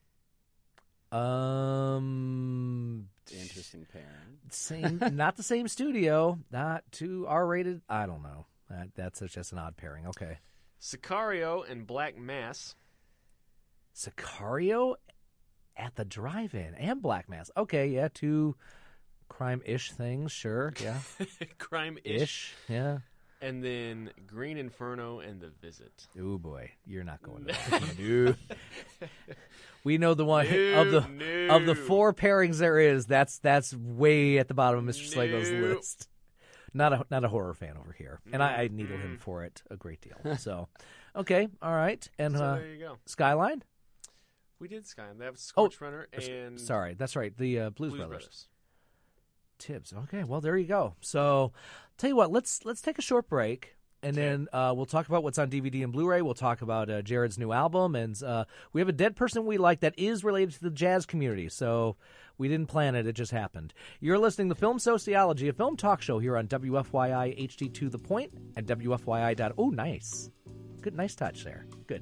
Speaker 5: Um,
Speaker 13: Interesting pairing.
Speaker 5: Same, not the same studio, not too R-rated. I don't know. That, that's just an odd pairing. Okay,
Speaker 6: Sicario and Black Mass.
Speaker 5: Sicario at the drive-in and Black Mass. Okay, yeah, two crime-ish things. Sure, yeah,
Speaker 6: Crime-ish.
Speaker 5: ish, yeah.
Speaker 6: And then Green Inferno and The Visit.
Speaker 5: Oh boy, you're not going to that. No. We know the one
Speaker 6: No,
Speaker 5: of the
Speaker 6: no.
Speaker 5: of the four pairings there is. That's that's way at the bottom of Mister Slago's
Speaker 6: No.
Speaker 5: list. Not a not a horror fan over here, and I, I needle
Speaker 6: Mm-hmm.
Speaker 5: him for it a great deal. So, okay, all right, and
Speaker 6: So
Speaker 5: uh,
Speaker 6: there you go.
Speaker 5: Skyline.
Speaker 6: We did Skyline. They have
Speaker 5: Oh,
Speaker 6: Scorch Runner
Speaker 5: s-
Speaker 6: and
Speaker 5: sorry, that's right, the uh, Blues,
Speaker 6: Blues
Speaker 5: Brothers.
Speaker 6: Brothers.
Speaker 5: Tibbs. Okay, well there you go. So, tell you what, let's let's take a short break, and then uh, we'll talk about what's on D V D and Blu-ray. We'll talk about uh, Jared's new album, and uh, we have a dead person we like that is related to the jazz community. So we didn't plan it; it just happened. You're listening to Film Sociology, a film talk show here on W F Y I H D to the Point and W F Y I dot. Oh, nice, good, nice touch there. Good.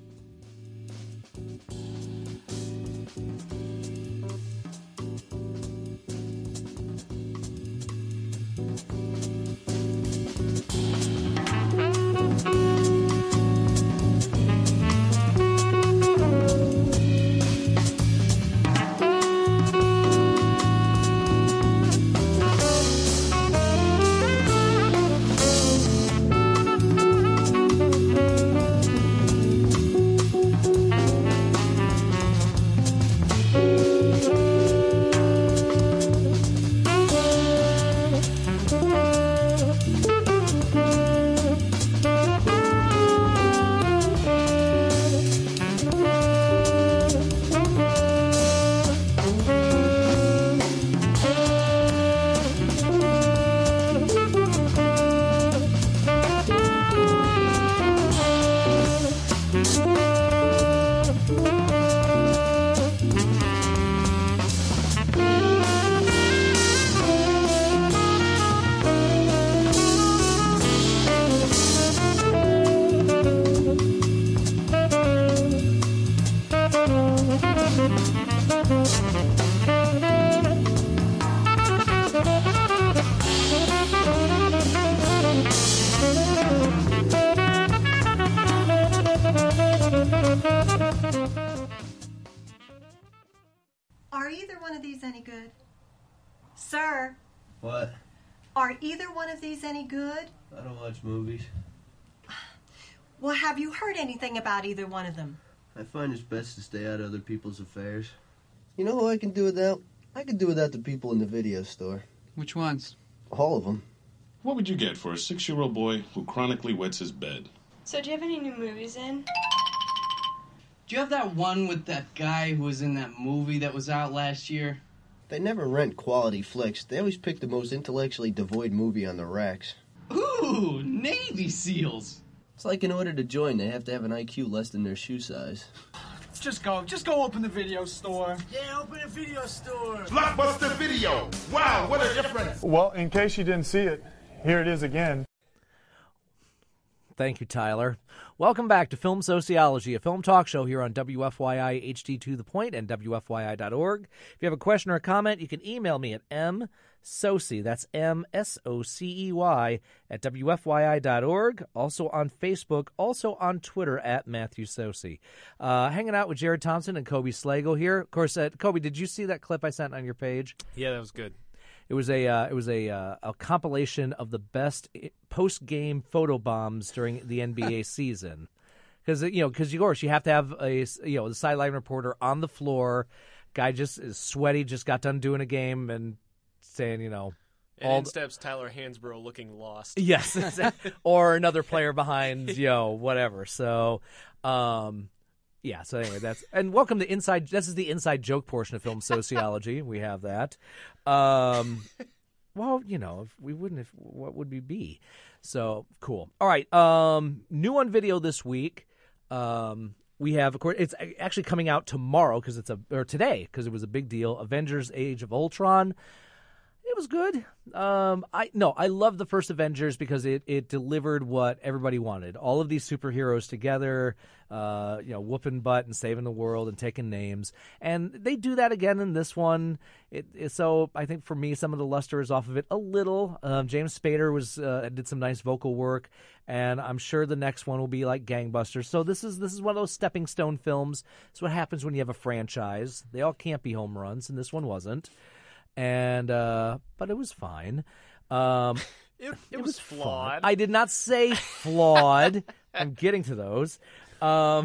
Speaker 14: Are either one of these any good? Sir,
Speaker 3: What?
Speaker 14: are either one of these any good?
Speaker 3: I don't watch movies.
Speaker 14: Well, have you heard anything about either one of them?
Speaker 3: I find it's best to stay out of other people's affairs. You know who I can do without? I can do without the people in the video store.
Speaker 15: Which ones?
Speaker 3: All of them.
Speaker 16: What would you get for a six-year-old boy who chronically wets his bed?
Speaker 17: So, do you have any new movies in?
Speaker 15: Do you have that one with that guy who was in that movie that was out last year?
Speaker 3: They never rent quality flicks. They always pick the most intellectually devoid movie on the racks.
Speaker 15: Ooh, Navy SEALs.
Speaker 3: It's like in order to join, they have to have an I Q less than their shoe size.
Speaker 11: just go. Just go open the video store. Yeah, open a video store.
Speaker 18: Blockbuster Video. Wow, what a difference.
Speaker 19: Well, in case you didn't see it, here it is again.
Speaker 5: Thank you, Tyler. Welcome back to Film Sociology, a film talk show here on W F Y I H D to the Point and W F Y I dot org. If you have a question or a comment, you can email me at msocey, that's M S O C E Y, at W F Y I dot org. Also on Facebook, also on Twitter at Matthew Socey. Uh, hanging out with Jared Thompson and Kobe Slagle here. Of course, uh, Kobe, did you see that clip I sent on your page?
Speaker 6: Yeah, that was good.
Speaker 5: It was a uh, it was a uh, a compilation of the best post game photo bombs during the N B A season, because you know because of course you have to have a you know the sideline reporter on the floor, guy just is sweaty, just got done doing a game and saying you know.
Speaker 6: And
Speaker 5: all
Speaker 6: in steps Tyler Hansbrough looking lost.
Speaker 5: Yes, or another player behind you know whatever. So. Um, Yeah, so anyway, that's and welcome to Inside. This is the inside joke portion of Film Sociology. We have that. Um, well, you know, if we wouldn't, if what would we be? So cool. All right, um, new on video this week. Um, we have, of course, it's actually coming out tomorrow because it's a or today because it was a big deal. Avengers: Age of Ultron. It was good. Um, I no, I love the first Avengers because it, it delivered what everybody wanted. All of these superheroes together, uh, you know, whooping butt and saving the world and taking names. And they do that again in this one. It, it so I think for me, some of the luster is off of it a little. Um, James Spader was uh, did some nice vocal work, and I'm sure the next one will be like gangbusters. So this is this is one of those stepping stone films. It's what happens when you have a franchise. They all can't be home runs, and this one wasn't. And uh, but it was fine. Um,
Speaker 6: it, it,
Speaker 5: it
Speaker 6: was,
Speaker 5: was
Speaker 6: flawed.
Speaker 5: Fun. I did not say flawed. I'm getting to those. Um,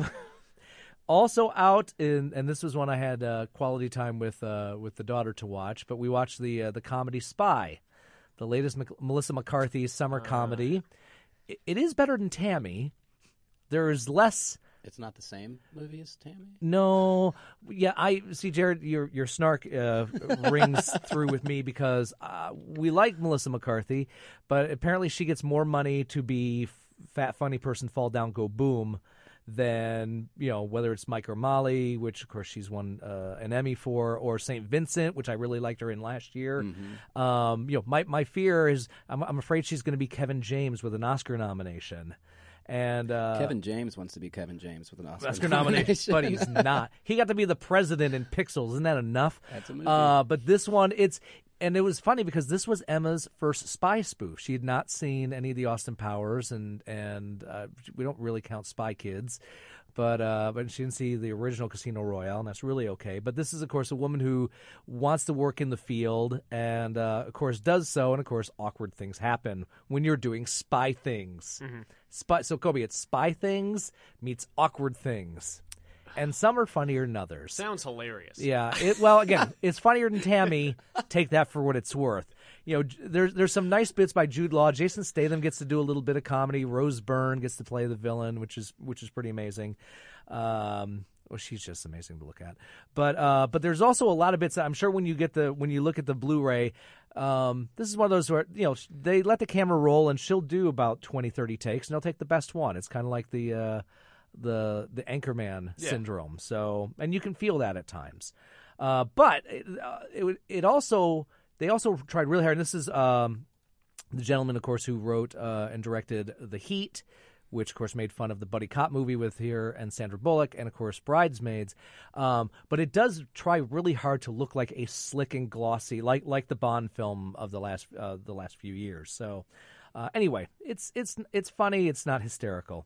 Speaker 5: also out in, and this was one I had uh, quality time with uh, with the daughter to watch. But we watched the uh, the comedy Spy, the latest Mac- Melissa McCarthy summer uh. comedy. It, it is better than Tammy. There is less.
Speaker 13: It's not the same movie as Tammy?
Speaker 5: No. Yeah, I see, Jared, your your snark uh, rings through with me because uh, we like Melissa McCarthy, but apparently she gets more money to be fat, funny person, fall down, go boom than, you know, whether it's Mike or Molly, which, of course, she's won uh, an Emmy for, or Saint Vincent, which I really liked her in last year. Mm-hmm. Um, you know, my, my fear is I'm, I'm afraid she's going to be Kevin James with an Oscar nomination. And uh,
Speaker 13: Kevin James wants to be Kevin James with an Oscar,
Speaker 5: Oscar nomination, but he's not. He got to be the president in Pixels. Isn't that enough?
Speaker 13: That's a movie.
Speaker 5: Uh, but this one, it's and it was funny because this was Emma's first spy spoof. She had not seen any of the Austin Powers, and and uh, we don't really count Spy Kids. But uh, but she didn't see the original Casino Royale, and that's really okay. But this is, of course, a woman who wants to work in the field, and uh, of course does so. And of course, awkward things happen when you're doing spy things. Mm-hmm. Spy. So Kobe, it's Spy Things meets Awkward Things, and some are funnier than others.
Speaker 6: Sounds hilarious.
Speaker 5: Yeah. It, well, again, it's funnier than Tammy. Take that for what it's worth. You know, there's there's some nice bits by Jude Law. Jason Statham gets to do a little bit of comedy. Rose Byrne gets to play the villain, which is which is pretty amazing. Um, well, she's just amazing to look at. But uh, but there's also a lot of bits that I'm sure when you get the when you look at the Blu-ray, um, this is one of those where you know they let the camera roll and she'll do about twenty, thirty takes and they'll take the best one. It's kind of like the uh, the the Anchorman yeah. syndrome. So and you can feel that at times. Uh, but it, uh, it it also. They also tried really hard, and this is um, the gentleman, of course, who wrote uh, and directed The Heat, which, of course, made fun of the buddy cop movie with here and Sandra Bullock, and, of course, Bridesmaids. Um, but it does try really hard to look like a slick and glossy, like like the Bond film of the last uh, the last few years. So, uh, anyway, it's it's it's funny. It's not hysterical.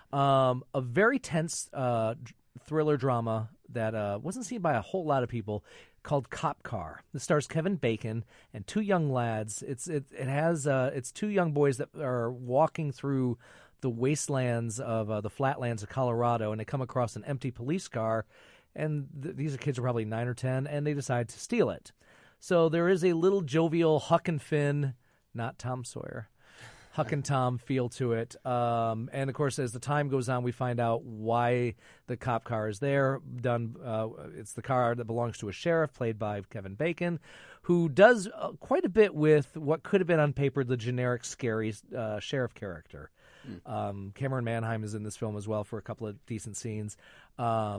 Speaker 5: Um, a very tense uh, thriller drama that uh, wasn't seen by a whole lot of people, called Cop Car. This stars Kevin Bacon and two young lads. It's it it has uh, it's two young boys that are walking through the wastelands of uh, the flatlands of Colorado, and they come across an empty police car, and th- these are kids are probably nine or ten, and they decide to steal it. So there is a little jovial Huck and Finn, not Tom Sawyer, Huck and Tom feel to it. Um, and, of course, as the time goes on, we find out why the cop car is there. Done. Uh, it's the car that belongs to a sheriff, played by Kevin Bacon, who does uh, quite a bit with what could have been on paper the generic scary uh, sheriff character. Mm. Um, Cameron Manheim is in this film as well for a couple of decent scenes. Um,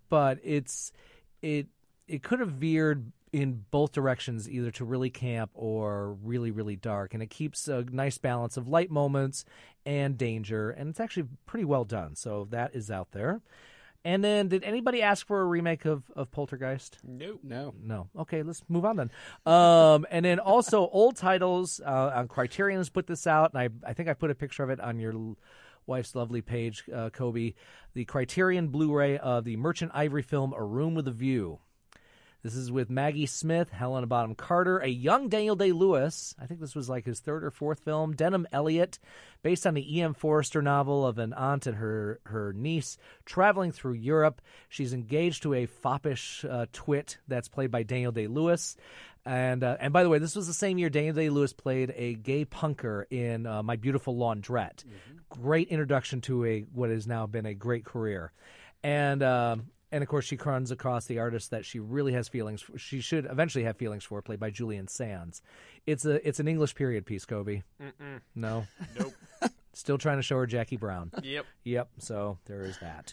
Speaker 5: but it's it it could have veered in both directions, either to really camp or really, really dark. And it keeps a nice balance of light moments and danger, and it's actually pretty well done. So that is out there. And then, did anybody ask for a remake of, of Poltergeist?
Speaker 6: Nope.
Speaker 13: No.
Speaker 5: No. Okay, let's move on then. Um, and then also old titles uh, on Criterion has put this out, and I, I think I put a picture of it on your l- wife's lovely page, uh, Kobe. The Criterion Blu-ray of the Merchant Ivory film A Room with a View. This is with Maggie Smith, Helena Bonham Carter, a young Daniel Day-Lewis. I think this was like his third or fourth film. Denham Elliott, based on the E M Forster novel of an aunt and her, her niece traveling through Europe. She's engaged to a foppish uh, twit that's played by Daniel Day-Lewis. And uh, and by the way, this was the same year Daniel Day-Lewis played a gay punker in uh, My Beautiful Laundrette. Mm-hmm. Great introduction to a what has now been a great career. And... Um, And, of course, she runs across the artist that she really has feelings for. She should eventually have feelings for, played by Julian Sands. It's a it's an English period piece, Kobe.
Speaker 6: Mm-mm.
Speaker 5: No?
Speaker 6: Nope.
Speaker 5: Still trying to show her Jackie Brown.
Speaker 6: Yep.
Speaker 5: Yep, so there is that.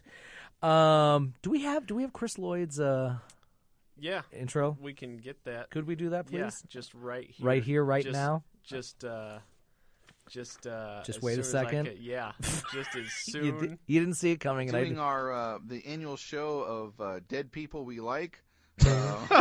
Speaker 5: Um, do we have do we have Chris Lloyd's uh,
Speaker 6: yeah.
Speaker 5: intro?
Speaker 6: We can get that.
Speaker 5: Could we do that, please?
Speaker 6: Yeah, just right here.
Speaker 5: Right here, right
Speaker 6: just,
Speaker 5: now?
Speaker 6: Just, uh... Just, uh,
Speaker 5: just
Speaker 6: as
Speaker 5: wait
Speaker 6: soon
Speaker 5: a
Speaker 6: as
Speaker 5: second.
Speaker 6: I could, yeah, just as soon.
Speaker 5: you, di- you didn't see it coming.
Speaker 20: Doing
Speaker 5: and I
Speaker 20: our uh, the annual show of uh, dead people we like. Uh,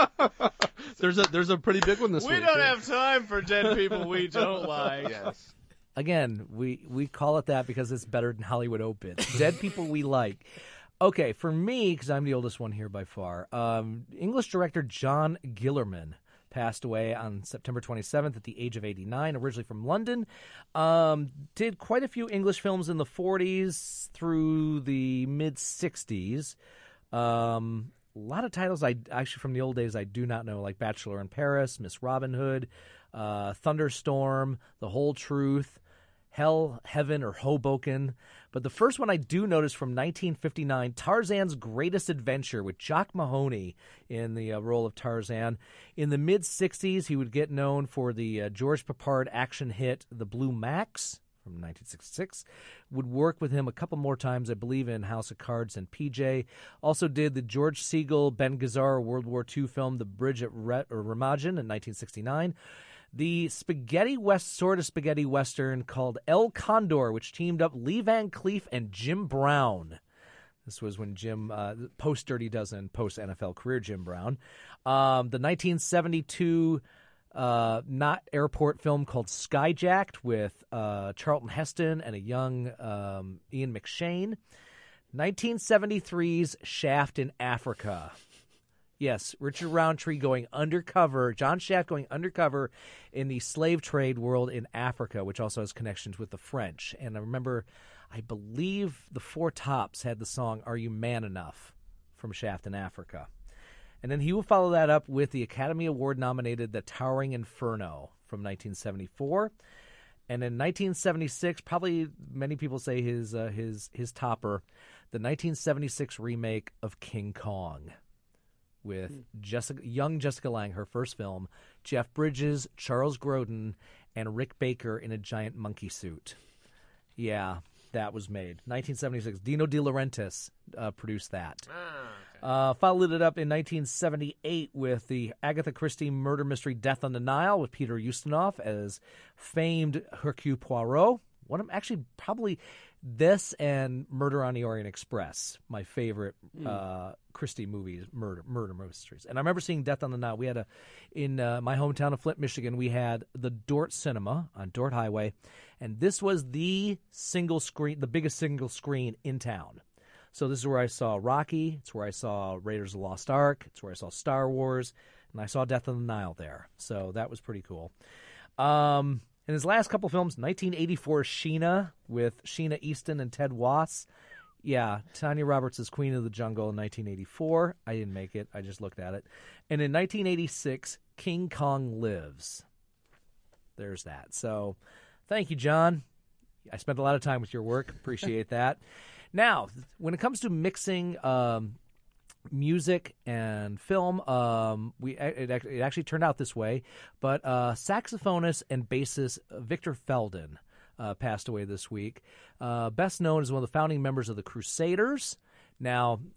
Speaker 21: there's a there's a pretty big one this
Speaker 6: we
Speaker 21: week.
Speaker 6: We don't have time for dead people we don't like.
Speaker 20: Yes.
Speaker 5: Again, we we call it that because it's better than Hollywood Open. Dead people we like. Okay, for me, because I'm the oldest one here by far, um, English director John Guillermin passed away on September twenty-seventh at the age of eighty-nine, originally from London. Um, did quite a few English films in the forties through the mid-sixties. Um, a lot of titles I actually from the old days I do not know, like Bachelor in Paris, Miss Robin Hood, uh, Thunderstorm, The Whole Truth, Hell, Heaven, or Hoboken. But the first one I do notice from nineteen fifty-nine, Tarzan's Greatest Adventure, with Jock Mahoney in the uh, role of Tarzan. In the mid-sixties, he would get known for the uh, George Peppard action hit The Blue Max from nineteen sixty-six. Would work with him a couple more times, I believe, in House of Cards and P J. Also did the George Segal, Ben Gazzara World War Two film The Bridge at Re- or Remagen in nineteen sixty-nine. The spaghetti west sort of spaghetti western called El Condor, which teamed up Lee Van Cleef and Jim Brown. This was when Jim uh, post Dirty Dozen, post N F L career Jim Brown. Um, the nineteen seventy-two uh, not airport film called Skyjacked with uh, Charlton Heston and a young um, Ian McShane. nineteen seventy-three's Shaft in Africa. Yes, Richard Roundtree going undercover, John Shaft going undercover in the slave trade world in Africa, which also has connections with the French. And I remember, I believe the Four Tops had the song Are You Man Enough from Shaft in Africa. And then he will follow that up with the Academy Award-nominated The Towering Inferno from nineteen seventy-four. And in nineteen seventy-six, probably many people say his uh, his his topper, the nineteen seventy-six remake of King Kong, with Jessica, young Jessica Lange, her first film, Jeff Bridges, Charles Grodin, and Rick Baker in a giant monkey suit. Yeah, that was made. nineteen seventy-six. Dino De Laurentiis uh, produced that.
Speaker 6: Ah, okay.
Speaker 5: Uh, followed it up in nineteen seventy-eight with the Agatha Christie murder mystery Death on the Nile with Peter Ustinov as famed Hercule Poirot. One of actually probably this and Murder on the Orient Express, my favorite
Speaker 13: Mm.
Speaker 5: uh, Christie movies, murder murder mysteries. And I remember seeing Death on the Nile. We had a in uh, my hometown of Flint, Michigan. We had the Dort Cinema on Dort Highway, and this was the single screen, the biggest single screen in town. So this is where I saw Rocky. It's where I saw Raiders of the Lost Ark. It's where I saw Star Wars, and I saw Death on the Nile there. So that was pretty cool. Um, in his last couple films, nineteen eighty-four Sheena with Sheena Easton and Ted Wass. Yeah, Tanya Roberts' Queen of the Jungle in nineteen eighty-four. I didn't make it. I just looked at it. And in nineteen eighty-six, King Kong Lives. There's that. So thank you, John. I spent a lot of time with your work. Appreciate that. Now, when it comes to mixing um, music and film, um, we it, it actually turned out this way. But uh, saxophonist and bassist Victor Feldon uh, passed away this week. Uh, best known as one of the founding members of the Crusaders. Now,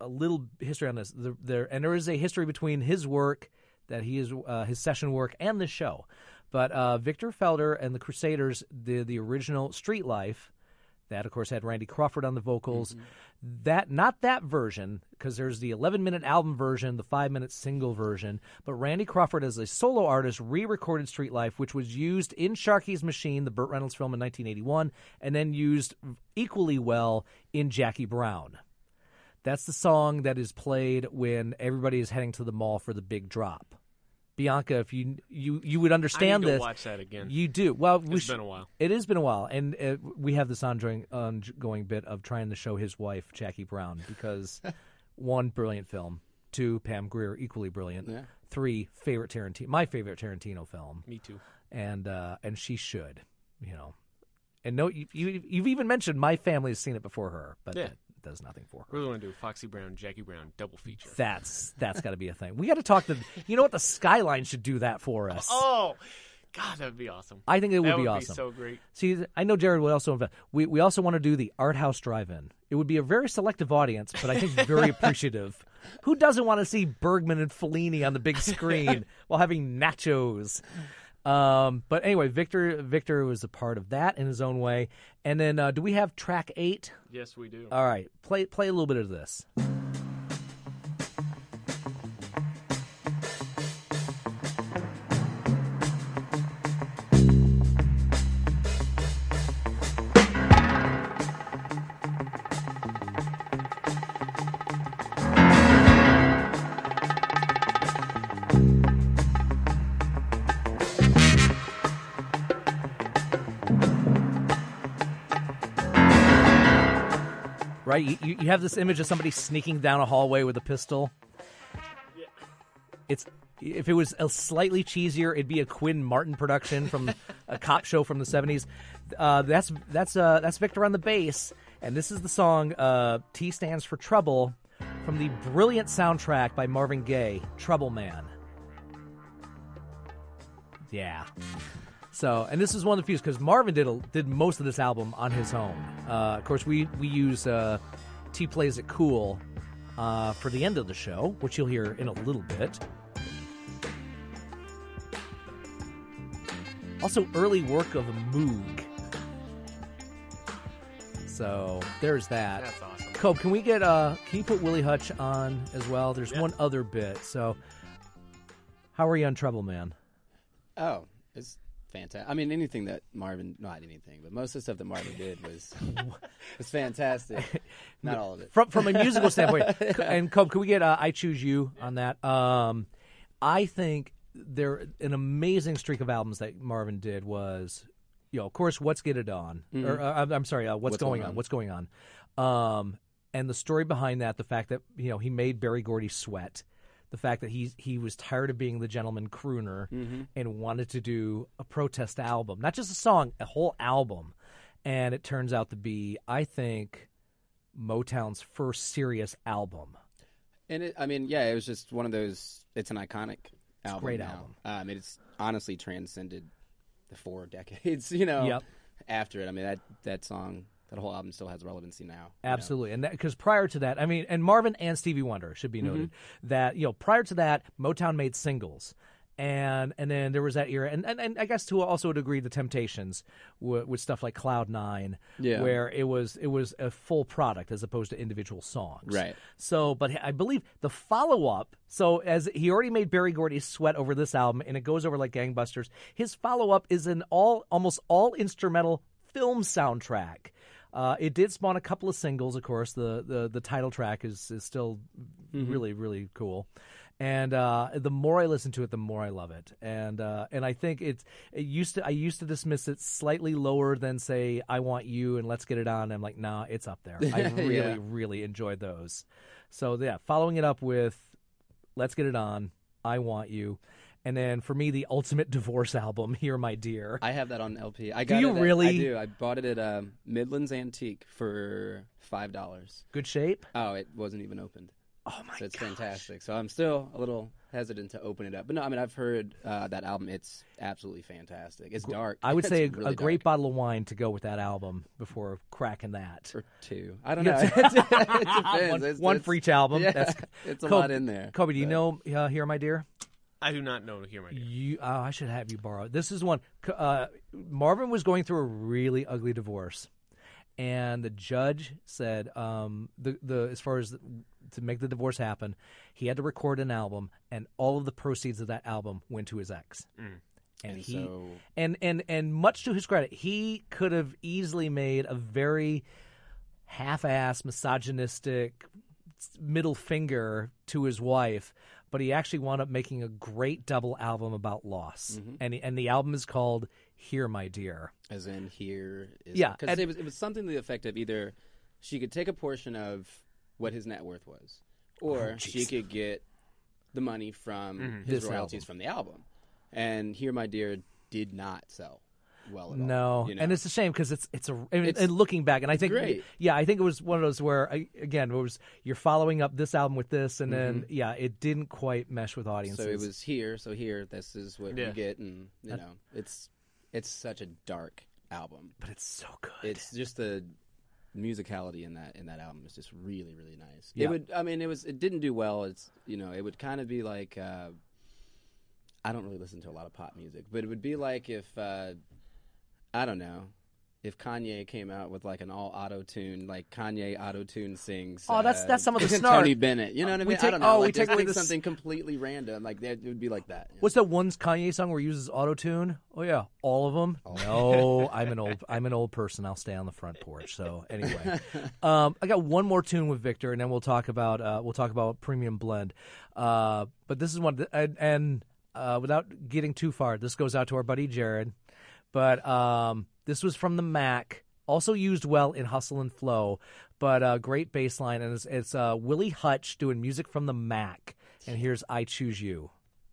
Speaker 5: a little history on this. The, there and there is a history between his work that he is uh, his session work and the show. But uh, Victor Felder and the Crusaders did the original Street Life. That, of course, had Randy Crawford on the vocals. Mm-hmm. That not that version, because there's the eleven-minute album version, the five-minute single version. But Randy Crawford, as a solo artist, re-recorded Street Life, which was used in Sharky's Machine, the Burt Reynolds film in nineteen eighty-one, and then used equally well in Jackie Brown. That's the song that is played when everybody is heading to the mall for the big drop. Bianca, if you you you would understand
Speaker 6: I need
Speaker 5: this,
Speaker 6: to watch that again.
Speaker 5: You do. Well, we
Speaker 6: it's
Speaker 5: sh-
Speaker 6: been a while.
Speaker 5: It has been a while, and uh, we have this ongoing ongoing bit of trying to show his wife Jackie Brown because one, brilliant film; two, Pam Grier, equally brilliant;
Speaker 13: Yeah.
Speaker 5: three, favorite Tarantino, my favorite Tarantino film.
Speaker 6: Me too.
Speaker 5: And uh, and she should, you know, and no, you, you you've even mentioned my family has seen it before her, but
Speaker 6: Yeah.
Speaker 5: that does nothing for her.
Speaker 6: Really want to do Foxy Brown, Jackie Brown double feature.
Speaker 5: That's that's got to be a thing. We got to talk to. You know what? The Skyline should do that for us.
Speaker 6: Oh, God, that would be awesome.
Speaker 5: I think it would
Speaker 6: that
Speaker 5: be
Speaker 6: would
Speaker 5: awesome.
Speaker 6: Be so great.
Speaker 5: See, I know Jared would also invest. We we also want to do the Art House Drive-In. It would be a very selective audience, but I think very appreciative. Who doesn't want to see Bergman and Fellini on the big screen while having nachos? Um, but anyway, Victor Victor was a part of that in his own way. And then, uh, do we have track eight?
Speaker 6: Yes, we do.
Speaker 5: All right, play play a little bit of this. Right, you, you have this image of somebody sneaking down a hallway with a pistol.
Speaker 6: Yeah.
Speaker 5: It's if it was a slightly cheesier, it'd be a Quinn Martin production from a cop show from the seventies. Uh, that's that's uh, that's Victor on the bass, and this is the song uh, T stands for Trouble from the brilliant soundtrack by Marvin Gaye, Trouble Man. Yeah. So, and this is one of the few, because Marvin did a, did most of this album on his own. Uh, of course, we, we use uh, T Plays It Cool uh, for the end of the show, which you'll hear in a little bit. Also, early work of a Moog. So, there's that.
Speaker 6: That's awesome.
Speaker 5: Cope, can we get, uh, can you put Willie Hutch on as well? There's
Speaker 6: Yeah.
Speaker 5: one other bit. So, how are you on Trouble Man?
Speaker 13: Oh, it's fantastic. I mean, anything that Marvin, not anything, but most of the stuff that Marvin did was was fantastic. Not all of it.
Speaker 5: From from a musical standpoint. And Cope, can we get uh, I Choose You on that? Um, I think there an amazing streak of albums that Marvin did was, you know, of course, What's Get It On,
Speaker 13: Mhm.
Speaker 5: or uh, I'm sorry, uh, What's,
Speaker 13: What's
Speaker 5: going,
Speaker 13: Going
Speaker 5: on?
Speaker 13: On?
Speaker 5: What's Going On? Um, and the story behind that, the fact that you know he made Berry Gordy sweat. The fact that he he was tired of being the gentleman crooner
Speaker 13: Mhm.
Speaker 5: and wanted to do a protest album, not just a song, a whole album. And it turns out to be, I think, Motown's first serious album.
Speaker 13: And it, I mean, yeah, it was just one of those. It's an iconic
Speaker 5: a
Speaker 13: album.
Speaker 5: great
Speaker 13: now.
Speaker 5: album.
Speaker 13: Uh, I mean, it's honestly transcended the four decades. You know,
Speaker 5: Yep.
Speaker 13: after it. I mean, that that song, that whole album still has relevancy now. you know?
Speaker 5: Absolutely, and because prior to that, I mean, and Marvin and Stevie Wonder should be noted that you know prior to that, Motown made singles, and and then there was that era, and and, and I guess to also a degree, the Temptations with, with stuff like Cloud Nine,
Speaker 13: Yeah.
Speaker 5: where it was it was a full product as opposed to individual songs,
Speaker 13: Right.
Speaker 5: So, but I believe the follow up. So, as he already made Berry Gordy sweat over this album, and it goes over like gangbusters. His follow up is an all almost all instrumental film soundtrack. Uh, it did spawn a couple of singles, of course. The the, the title track is, is still
Speaker 13: Mhm.
Speaker 5: really, really cool. And uh, the more I listen to it, the more I love it. And uh, and I think it's it used to I used to dismiss it slightly lower than say I Want You and Let's Get It On. I'm like, nah, it's up there. I really,
Speaker 13: Yeah.
Speaker 5: really enjoyed those. So yeah, following it up with Let's Get It On, I Want You. And then for me, the ultimate divorce album, Here My Dear.
Speaker 13: I have that on L P. I
Speaker 5: Do
Speaker 13: got
Speaker 5: you
Speaker 13: it at-
Speaker 5: really?
Speaker 13: I do. I bought it at um, Midlands Antique for five dollars.
Speaker 5: Good shape?
Speaker 13: Oh, it wasn't even opened. Oh my so it's gosh. fantastic. So I'm still a little hesitant to open it up, but no, I mean I've heard uh, that album. It's absolutely fantastic. It's dark.
Speaker 5: I would say a,
Speaker 13: really
Speaker 5: a great
Speaker 13: dark.
Speaker 5: bottle of wine to go with that album before cracking that.
Speaker 13: Or two. I don't know. it depends.
Speaker 5: one
Speaker 13: it's,
Speaker 5: one
Speaker 13: it's,
Speaker 5: for each album.
Speaker 13: Yeah,
Speaker 5: That's,
Speaker 13: it's a
Speaker 5: Kobe,
Speaker 13: lot in there.
Speaker 5: Kobe, do you
Speaker 13: but...
Speaker 5: know uh, Here, My Dear?
Speaker 6: I do not know Here, My Dear.
Speaker 5: You, oh, I should have you borrow it. This is one. Uh, Marvin was going through a really ugly divorce. And the judge said, um, the the as far as the, to make the divorce happen, he had to record an album, and all of the proceeds of that album went to his ex.
Speaker 6: Mm.
Speaker 5: And,
Speaker 13: and
Speaker 5: he
Speaker 13: so...
Speaker 5: and and and much to his credit, he could have easily made a very half-ass, misogynistic middle finger to his wife, but he actually wound up making a great double album about loss,
Speaker 13: mm-hmm.
Speaker 5: and and the album is called Here, My Dear.
Speaker 13: As in here is
Speaker 5: yeah,
Speaker 13: because it was it was something to the effect of either she could take a portion of what his net worth was, or
Speaker 5: oh,
Speaker 13: she could get the money from
Speaker 6: mm-hmm.
Speaker 13: his
Speaker 5: This
Speaker 13: royalties
Speaker 5: album.
Speaker 13: from the album. And Here, My Dear did not sell well at
Speaker 5: no,
Speaker 13: all. You know?
Speaker 5: and it's a shame because it's it's a and,
Speaker 13: It's-
Speaker 5: and looking back, and I think
Speaker 13: great.
Speaker 5: yeah, I think it was one of those where I, again it was you're following up this album with this, and then
Speaker 13: Mhm.
Speaker 5: yeah, it didn't quite mesh with audiences.
Speaker 13: So it was here, so here, this is what
Speaker 6: Yeah.
Speaker 13: you get, and you
Speaker 5: That-
Speaker 13: know, it's it's such a dark album,
Speaker 5: but it's so good.
Speaker 13: It's just the musicality in that in that album is just really really nice.
Speaker 5: Yeah.
Speaker 13: It would, I mean, it was it didn't do well. It's you know, it would kind of be like uh, I don't really listen to a lot of pop music, but it would be like if uh, I don't know. If Kanye came out with like an all auto tune, like Kanye auto tune sings.
Speaker 5: Oh, that's-
Speaker 13: uh,
Speaker 5: that's some of the snark.
Speaker 13: Tony Bennett, you know what I
Speaker 5: We
Speaker 13: mean?
Speaker 5: take-
Speaker 13: I don't know.
Speaker 5: oh, we
Speaker 13: like,
Speaker 5: take
Speaker 13: just
Speaker 5: away
Speaker 13: think
Speaker 5: this-
Speaker 13: something completely random. Like that, it would be like that. you know?
Speaker 5: What's that one Kanye song where he uses auto tune? Oh yeah, all of them. No, I'm an old I'm an old person. I'll stay on the front porch. So anyway, um, I got one more tune with Victor, and then we'll talk about uh, we'll talk about Premium Blend. Uh, but this is one, that, and, and uh, without getting too far, this goes out to our buddy Jared. But um, this was from the Mac. Also used well in Hustle and Flow, but uh, great bass line. And it's, it's uh, Willie Hutch doing music from the Mac. And here's I Choose You.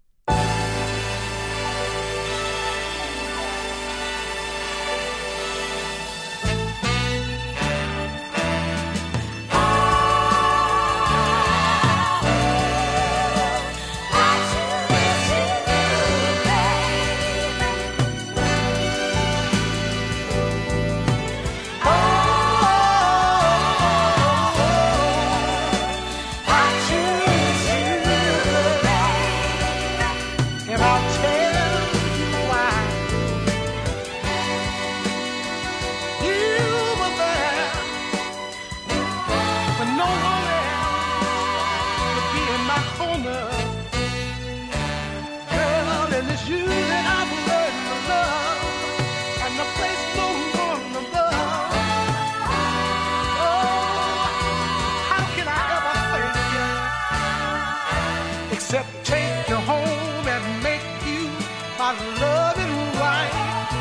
Speaker 11: Except take you home and make you my loving wife,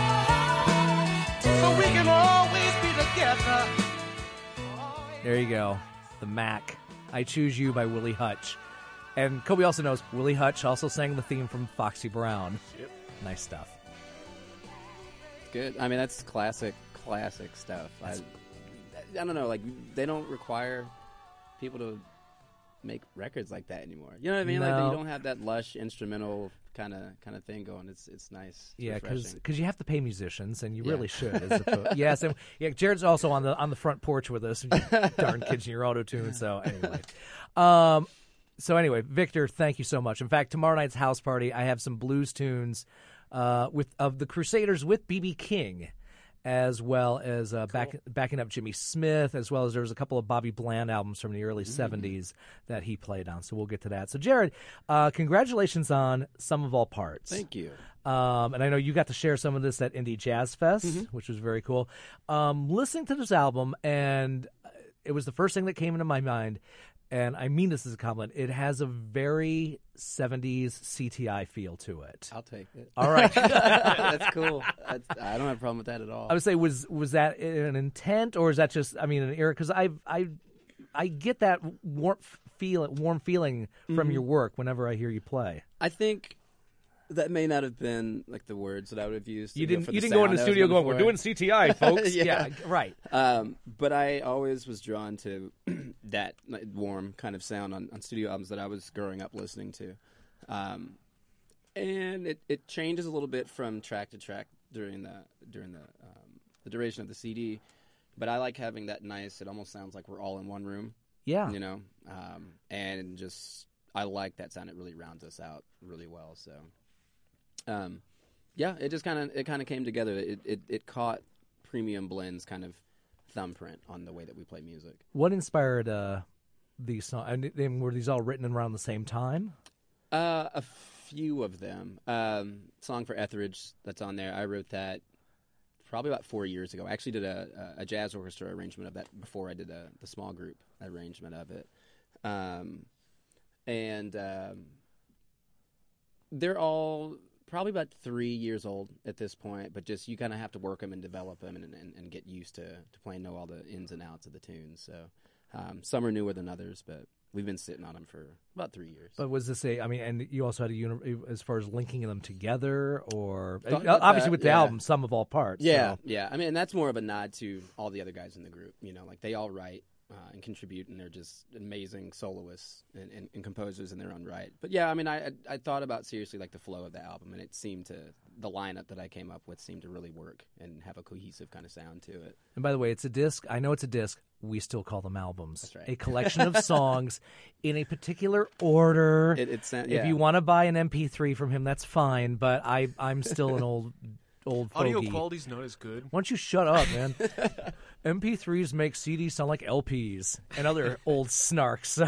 Speaker 11: so we can always be together.
Speaker 5: There you go. The Mac. I Choose You by Willie Hutch. And Kobe also knows Willie Hutch also sang the theme from Foxy Brown.
Speaker 6: Yep.
Speaker 5: Nice stuff.
Speaker 13: Good. I mean, that's classic, classic stuff. I, I don't know. Like they don't require people to make records like that anymore. You know what I mean?
Speaker 5: No.
Speaker 13: Like you don't have that lush instrumental kind of kind of thing going. It's it's nice. It's
Speaker 5: Yeah,
Speaker 13: refreshing.
Speaker 5: because you have to pay musicians, and you
Speaker 13: Yeah.
Speaker 5: really should. As opposed, yes, and yeah, Jared's also on the on the front porch with us. You darn kids in your auto tune. So anyway, um, so anyway, Victor, thank you so much. In fact, tomorrow night's house party, I have some blues tunes uh, with of the Crusaders with B B King, as well as uh, back, backing up Jimmy Smith, as well as there was a couple of Bobby Bland albums from the early
Speaker 13: Mm-hmm.
Speaker 5: seventies that he played on. So we'll get to that. So Jared, uh, congratulations on Sum of All Parts.
Speaker 13: Thank you.
Speaker 5: Um, and I know you got to share some of this at Indie Jazz Fest,
Speaker 13: Mm-hmm.
Speaker 5: which was very cool. Um, listening to this album, and it was the first thing that came into my mind, and I mean this as a compliment, it has a very seventies C T I feel to it.
Speaker 13: I'll take it.
Speaker 5: All right.
Speaker 13: That's cool. That's, I don't have a problem with that at all.
Speaker 5: I would say, was was that an intent, or is that just, I mean, an era? Because I I I get that warm feel, warm feeling from
Speaker 13: Mhm.
Speaker 5: your work whenever I hear you play.
Speaker 13: I think That may not have been like the words that I would have used.
Speaker 5: You
Speaker 13: know,
Speaker 5: didn't.
Speaker 13: for
Speaker 5: You
Speaker 13: the
Speaker 5: didn't go in the
Speaker 13: sound I was
Speaker 5: studio going,
Speaker 13: for.
Speaker 5: "We're doing C T I, folks."
Speaker 13: yeah.
Speaker 5: yeah, right.
Speaker 13: Um, but I always was drawn to that like, warm kind of sound on, on studio albums that I was growing up listening to, um, and it, it changes a little bit from track to track during the during the um, the duration of the C D. But I like having that nice. It almost sounds like we're all in one room.
Speaker 5: Yeah,
Speaker 13: you know, um, and just I like that sound. It really rounds us out really well. So. Um, yeah, it just kind of it kind of came together. It, it it caught Premium Blend's kind of thumbprint on the way that we play music.
Speaker 5: What inspired uh, these songs? And, and were these all written around the same time?
Speaker 13: Uh, a few of them. Um, Song for Etheridge that's on there. I wrote that probably about four years ago. I actually did a, a jazz orchestra arrangement of that before I did a, the small group arrangement of it. Um, and um, they're all probably about three years old at this point, but just you kind of have to work them and develop them and, and, and get used to, to playing, know all the ins and outs of the tunes. So um, some are newer than others, but we've been sitting on them for about three years.
Speaker 5: But was this a, I mean, and you also had a, uni- as far as linking them together, or
Speaker 13: Thought about
Speaker 5: obviously
Speaker 13: that,
Speaker 5: with the
Speaker 13: yeah.
Speaker 5: album, Sum of All Parts.
Speaker 13: Yeah,
Speaker 5: so.
Speaker 13: yeah. I mean, that's more of a nod to all the other guys in the group. You know, like they all write uh, and contribute, and they're just amazing soloists and, and, and composers in their own right. But yeah, I mean, I, I I thought about seriously like the flow of the album, and it seemed to, the lineup that I came up with seemed to really work and have a cohesive kind of sound to it.
Speaker 5: And by the way, it's a disc. I know it's a disc. We still call them albums.
Speaker 13: That's right.
Speaker 5: A collection of songs in a particular order.
Speaker 13: It, it's yeah.
Speaker 5: If you want to buy an M P three from him, that's fine. But I, I'm still an old, old fogey.
Speaker 6: Audio quality's not as good.
Speaker 5: Why don't you shut up, man? M P threes make C Ds sound like L Ps and other old snarks. So.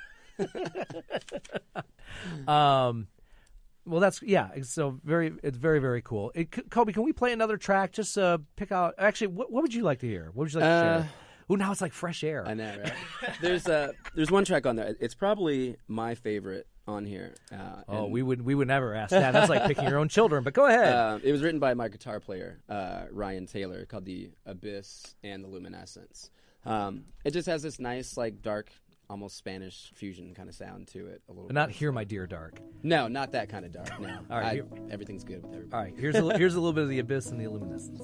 Speaker 5: um. Well, that's yeah. So very, it's very, very cool. It, Kobe, can we play another track? Just uh, pick out. Actually, what, what would you like to hear? What would you like
Speaker 13: Uh,
Speaker 5: to share? Oh, now it's like fresh air.
Speaker 13: I know, right? there's uh, there's one track on there. It's probably my favorite on here. Uh,
Speaker 5: Oh,
Speaker 13: and-
Speaker 5: we would we would never ask that. That's like picking your own children. But go ahead.
Speaker 13: Uh, it was written by my guitar player, uh, Ryan Taylor, called "The Abyss and the Luminescence." Um, it just has this nice, like, dark, almost Spanish fusion kind of sound to it. A little.
Speaker 5: But not
Speaker 13: bit.
Speaker 5: Here, My Dear Dark.
Speaker 13: No, not that kind of dark. No.
Speaker 5: All right,
Speaker 13: I-
Speaker 5: here-
Speaker 13: everything's good with everybody.
Speaker 5: All right, here's a, here's a little bit of The Abyss and the Luminescence.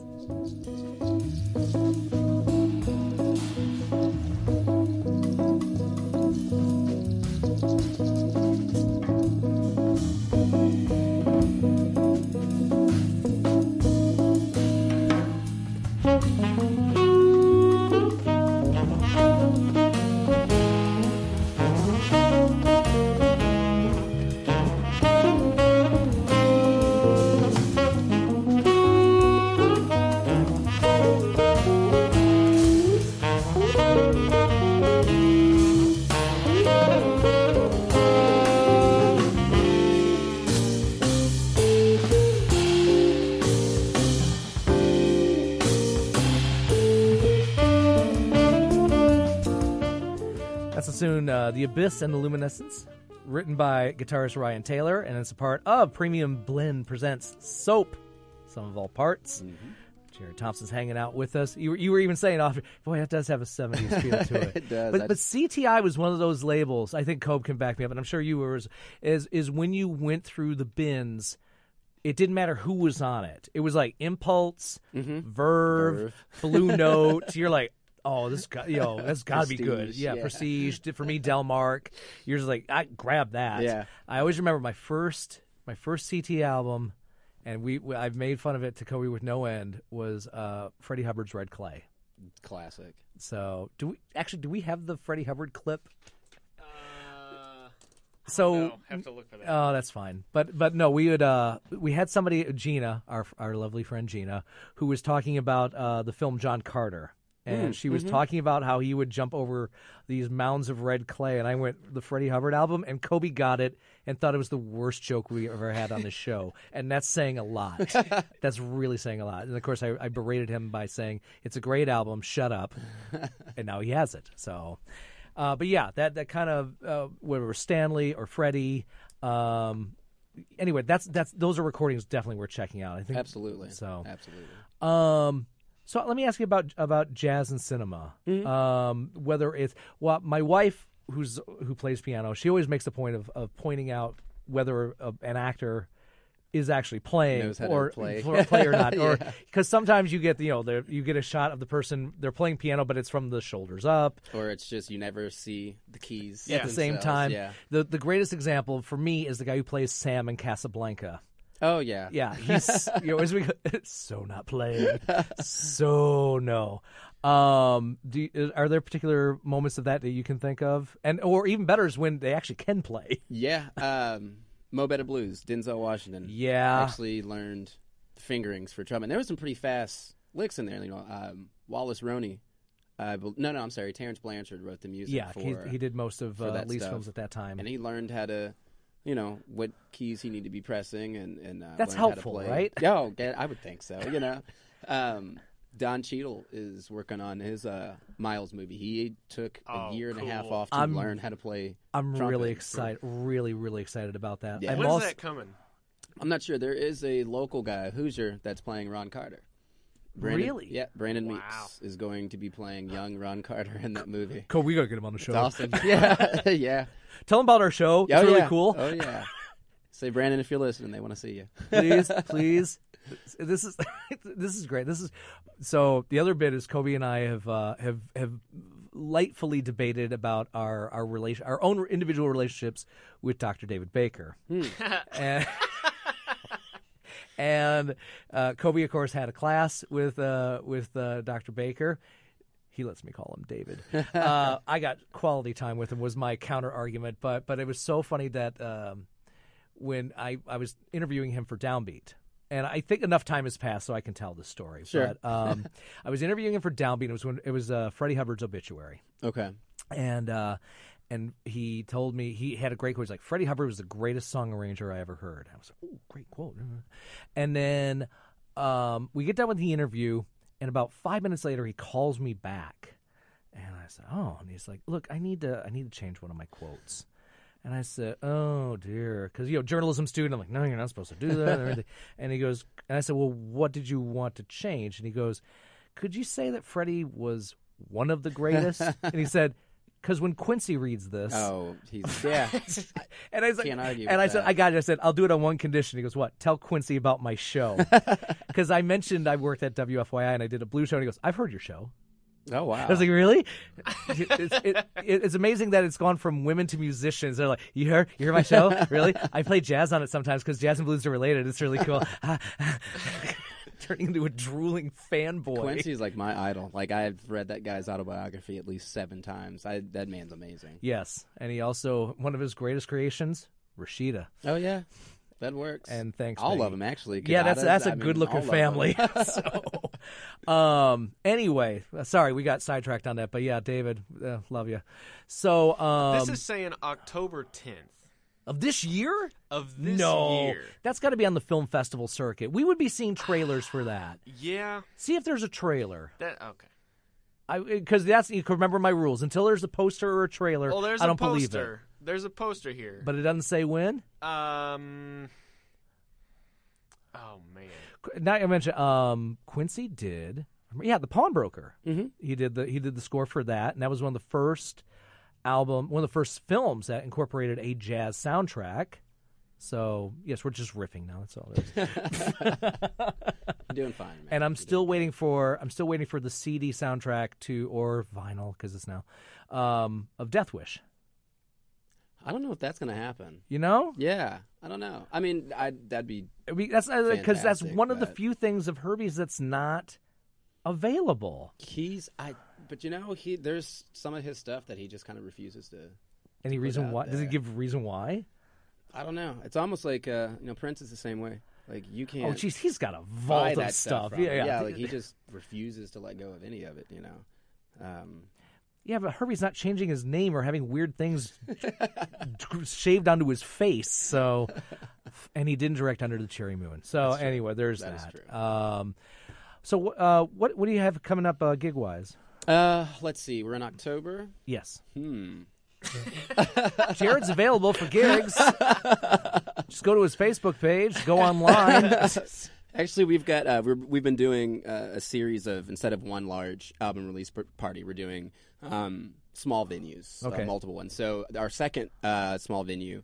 Speaker 5: That's a soon uh, The Abyss and the Luminescence, written by guitarist Ryan Taylor, and it's a part of Premium Blend Presents Soap, Sum of All Parts.
Speaker 13: Mm-hmm.
Speaker 5: Jared Thompson's hanging out with us. You were, you were even saying, off, boy, it does have a seventies feel to it.
Speaker 13: It does.
Speaker 5: But,
Speaker 13: I-
Speaker 5: but C T I was one of those labels, I think Cobe can back me up, and I'm sure you were, is, is, is when you went through the bins, it didn't matter who was on it. It was like Impulse,
Speaker 13: Mhm.
Speaker 5: Verve,
Speaker 13: Verve.
Speaker 5: Blue Note. You're like, oh, this got, yo, that's got to be good.
Speaker 13: Prestige,
Speaker 5: Yeah,
Speaker 13: yeah.
Speaker 5: Prestige. For me, Delmark. You're just like, I grab that.
Speaker 13: Yeah.
Speaker 5: I always remember my first my first C T album, and we, we I've made fun of it to Kobe with no end, was uh, Freddie Hubbard's Red Clay.
Speaker 13: Classic.
Speaker 5: So do we actually do we have the Freddie Hubbard clip? So
Speaker 6: no, have to look for that.
Speaker 5: Oh, that's fine. But but no, we would uh we had somebody, Gina, our our lovely friend Gina, who was talking about uh the film John Carter. And
Speaker 13: Mm,
Speaker 5: she was
Speaker 13: mhm.
Speaker 5: talking about how he would jump over these mounds of red clay, and I went the Freddie Hubbard album, and Kobe got it and thought it was the worst joke we ever had on the show, and that's saying a lot. That's really saying a lot. And of course, I, I berated him by saying it's a great album, shut up, and now he has it. So, uh, but yeah, that that kind of uh, whether it was Stanley or Freddie. Um, anyway, that's that's those are recordings definitely worth checking out. I think
Speaker 13: Absolutely.
Speaker 5: So
Speaker 13: Absolutely.
Speaker 5: um. So let me ask you about about jazz and cinema.
Speaker 13: Mm-hmm.
Speaker 5: Um, whether it's well, my wife who's who plays piano, she always makes a point of, of pointing out whether a, an actor is actually playing
Speaker 13: Knows how to
Speaker 5: or
Speaker 13: play.
Speaker 5: or play or not, or
Speaker 13: Yeah.
Speaker 5: because sometimes you get you know the, you get a shot of the person they're playing piano, but it's from the shoulders up,
Speaker 13: or it's just you never see the keys
Speaker 5: at the same
Speaker 13: themselves.
Speaker 5: time.
Speaker 13: Yeah.
Speaker 5: The the greatest example for me is the guy who plays Sam in Casablanca.
Speaker 13: Oh yeah,
Speaker 5: Yeah, he's you know as we go, so not playing, so no. Um, do you, are there particular moments of that that you can think of, and or even better is when they actually can play?
Speaker 13: Yeah, um, Mo Better Blues, Denzel Washington.
Speaker 5: Yeah.
Speaker 13: Actually learned the fingerings for trumpet. There was some pretty fast licks in there. You know, um, Wallace Roney. Uh, no, no, I'm sorry. Terrence Blanchard wrote the music.
Speaker 5: Yeah,
Speaker 13: for,
Speaker 5: he, he did most of
Speaker 13: for
Speaker 5: uh,
Speaker 13: that
Speaker 5: Lee's
Speaker 13: stuff.
Speaker 5: films at that time,
Speaker 13: and he learned how to, you know, what keys he needed to be pressing, and and uh,
Speaker 5: That's
Speaker 13: learned how to
Speaker 5: helpful,
Speaker 13: play.
Speaker 5: right?
Speaker 13: Oh, yeah, I would think so. You know, um, Don Cheadle is working on his uh, Miles movie. He took a
Speaker 6: Oh,
Speaker 13: year and
Speaker 6: cool.
Speaker 13: a half off to
Speaker 5: I'm-
Speaker 13: learn how to play.
Speaker 5: I'm
Speaker 13: trumpet.
Speaker 5: really excited, really, really excited about that.
Speaker 13: Yeah.
Speaker 5: I'm
Speaker 6: When's
Speaker 5: also-
Speaker 6: that coming?
Speaker 13: I'm not sure. There is a local guy, Hoosier, that's playing Ron Carter. Brandon,
Speaker 5: Really?
Speaker 13: Yeah, Brandon
Speaker 6: Wow.
Speaker 13: Meeks is going to be playing young Ron Carter in that movie.
Speaker 5: Cool, we gotta get him on the show.
Speaker 13: It's awesome. Yeah, yeah.
Speaker 5: Tell him about our show. It's
Speaker 13: Oh,
Speaker 5: really
Speaker 13: yeah.
Speaker 5: cool.
Speaker 13: Oh yeah. Say, Brandon, if you're listening, they want to see you.
Speaker 5: Please, please. This is this is great. This is so. The other bit is Kobe and I have uh, have have lightfully debated about our our relation, our own individual relationships with Doctor David Baker. and and uh, Kobe, of course, had a class with uh, with uh, Doctor Baker. He lets me call him David. Uh, I got quality time with him was my counter argument, but but it was so funny that um, when I, I was interviewing him for Downbeat, and I think enough time has passed so I can tell the story.
Speaker 13: Sure.
Speaker 5: But um, I was interviewing him for Downbeat. It was when it was uh, Freddie Hubbard's obituary,
Speaker 13: Okay.
Speaker 5: and uh, and he told me he had a great quote. He's like, Freddie Hubbard was the greatest song arranger I ever heard. I was like, oh, great quote. And then um, we get done with the interview. And about five minutes later, he calls me back, and I said, "Oh," and he's like, "Look, I need to, I need to change one of my quotes." And I said, "Oh dear," because you know, journalism student. I'm like, "No, you're not supposed to do that." or anything. And he goes, and I said, "Well, what did you want to change?" And he goes, "Could you say that Freddie was one of the greatest?" And he said, "Because when Quincy reads this,
Speaker 13: Oh, he's yeah.
Speaker 5: and I was like,
Speaker 13: Can't argue
Speaker 5: and
Speaker 13: with
Speaker 5: I said,
Speaker 13: that.
Speaker 5: I got it. I said, I'll do it on one condition. He goes, what? Tell Quincy about my show. Because I mentioned I worked at W F Y I and I did a blues show. And he goes, I've heard your show.
Speaker 13: Oh wow.
Speaker 5: I was like, really? it's, it, it, it's amazing that it's gone from women to musicians. They're like, you hear, you hear my show? Really? I play jazz on it sometimes because jazz and blues are related. It's really cool. Turning into a drooling fanboy.
Speaker 13: Quincy's like my idol. Like I've read that guy's autobiography at least seven times. I, that man's amazing.
Speaker 5: Yes, and he also one of his greatest creations, Rashida.
Speaker 13: Oh yeah, that works.
Speaker 5: And thanks,
Speaker 13: all
Speaker 5: Maggie.
Speaker 13: of them actually.
Speaker 5: Yeah, that's
Speaker 13: Kadatas,
Speaker 5: that's a
Speaker 13: I mean,
Speaker 5: good looking
Speaker 13: all of
Speaker 5: family.
Speaker 13: them.
Speaker 5: so, um, anyway, sorry we got sidetracked on that, but yeah, David, uh, love you. So um,
Speaker 6: This is saying October tenth.
Speaker 5: of this year.
Speaker 6: Of this
Speaker 5: no,
Speaker 6: year.
Speaker 5: that's got to be on the film festival circuit. We would be seeing trailers for that.
Speaker 6: Yeah.
Speaker 5: See if there's a trailer.
Speaker 6: That okay.
Speaker 5: I because that's you can remember my rules. Until there's a poster or a trailer,
Speaker 6: Well, there's
Speaker 5: I don't
Speaker 6: a
Speaker 5: believe it.
Speaker 6: poster. There's a poster here.
Speaker 5: But it doesn't say when.
Speaker 6: Um. Oh man.
Speaker 5: Now I mentioned um, Quincy did. Yeah, the Pawnbroker.
Speaker 13: Mm-hmm.
Speaker 5: He did the he did the score for that, and that was one of the first album, one of the first films that incorporated a jazz soundtrack. So yes, we're just riffing now. That's all it is.
Speaker 13: You're doing fine, man.
Speaker 5: And I'm still waiting for I'm still waiting for the C D soundtrack to or vinyl because it's now um, of Death Wish.
Speaker 13: I don't know if that's going to happen.
Speaker 5: You know?
Speaker 13: Yeah, I don't know. I mean, I that'd be.
Speaker 5: I mean, that's because that's
Speaker 13: fantastic,
Speaker 5: one of the
Speaker 13: but
Speaker 5: few things of Herbie's that's not available.
Speaker 13: He's I, but you know, he there's some of his stuff that he just kind of refuses to.
Speaker 5: Any
Speaker 13: to put
Speaker 5: reason
Speaker 13: out
Speaker 5: why? Does he
Speaker 13: there.
Speaker 5: give a reason why?
Speaker 13: I don't know. It's almost like uh, you know, Prince is the same way. Like you can't.
Speaker 5: Oh, jeez, he's got a
Speaker 13: buy
Speaker 5: vault of
Speaker 13: that
Speaker 5: stuff.
Speaker 13: from
Speaker 5: Yeah,
Speaker 13: him.
Speaker 5: yeah.
Speaker 13: Like he just refuses to let go of any of it. You know. Um,
Speaker 5: Yeah, but Herbie's not changing his name or having weird things shaved onto his face. So, and he didn't direct Under the Cherry Moon. So anyway, there's
Speaker 13: That
Speaker 5: that.
Speaker 13: is true.
Speaker 5: Um, so uh, what what do you have coming up uh, gig wise?
Speaker 13: Uh, let's see. We're in October.
Speaker 5: Yes.
Speaker 13: Hmm.
Speaker 5: Jared's available for gigs. Just go to his Facebook page. Go online.
Speaker 13: Actually, we've got uh, we're, we've been doing uh, a series of instead of one large album release per- party, we're doing um, small venues,
Speaker 5: Okay.
Speaker 13: uh, multiple ones. So our second uh, small venue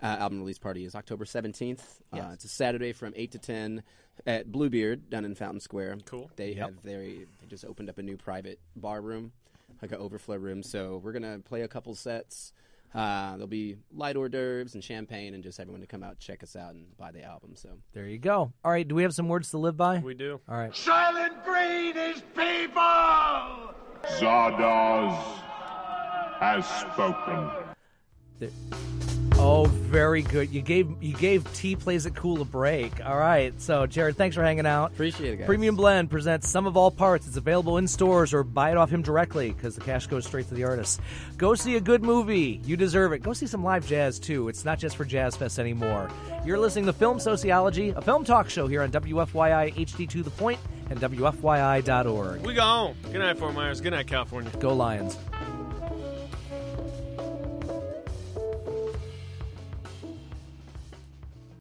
Speaker 13: Uh, album release party is October seventeenth.
Speaker 5: Yes.
Speaker 13: Uh, it's a Saturday from eight to ten at Bluebeard down in Fountain Square.
Speaker 6: Cool.
Speaker 13: They
Speaker 5: Yep.
Speaker 13: have very, they just opened up a new private bar room, like an overflow room. So we're going to play a couple sets. Uh, there'll be light hors d'oeuvres and champagne and just everyone to come out, check us out, and buy the album. So
Speaker 5: There you go. All right, do we have some words to live by?
Speaker 6: We do.
Speaker 5: All right.
Speaker 18: Silent Green is people!
Speaker 16: Zardoz has spoken.
Speaker 5: There- Oh, very good. You gave you gave T Plays It Cool a break. All right. So, Jared, thanks for hanging out.
Speaker 13: Appreciate it, guys.
Speaker 5: Premium Blend presents Sum of All Parts. It's available in stores or buy it off him directly because the cash goes straight to the artist. Go see a good movie. You deserve it. Go see some live jazz, too. It's not just for Jazz Fest anymore. You're listening to Film Sociology, a film talk show here on W F Y I H D to the Point and W F Y I dot org.
Speaker 6: We go home. Good night, Fort Myers. Good night, California.
Speaker 5: Go Lions.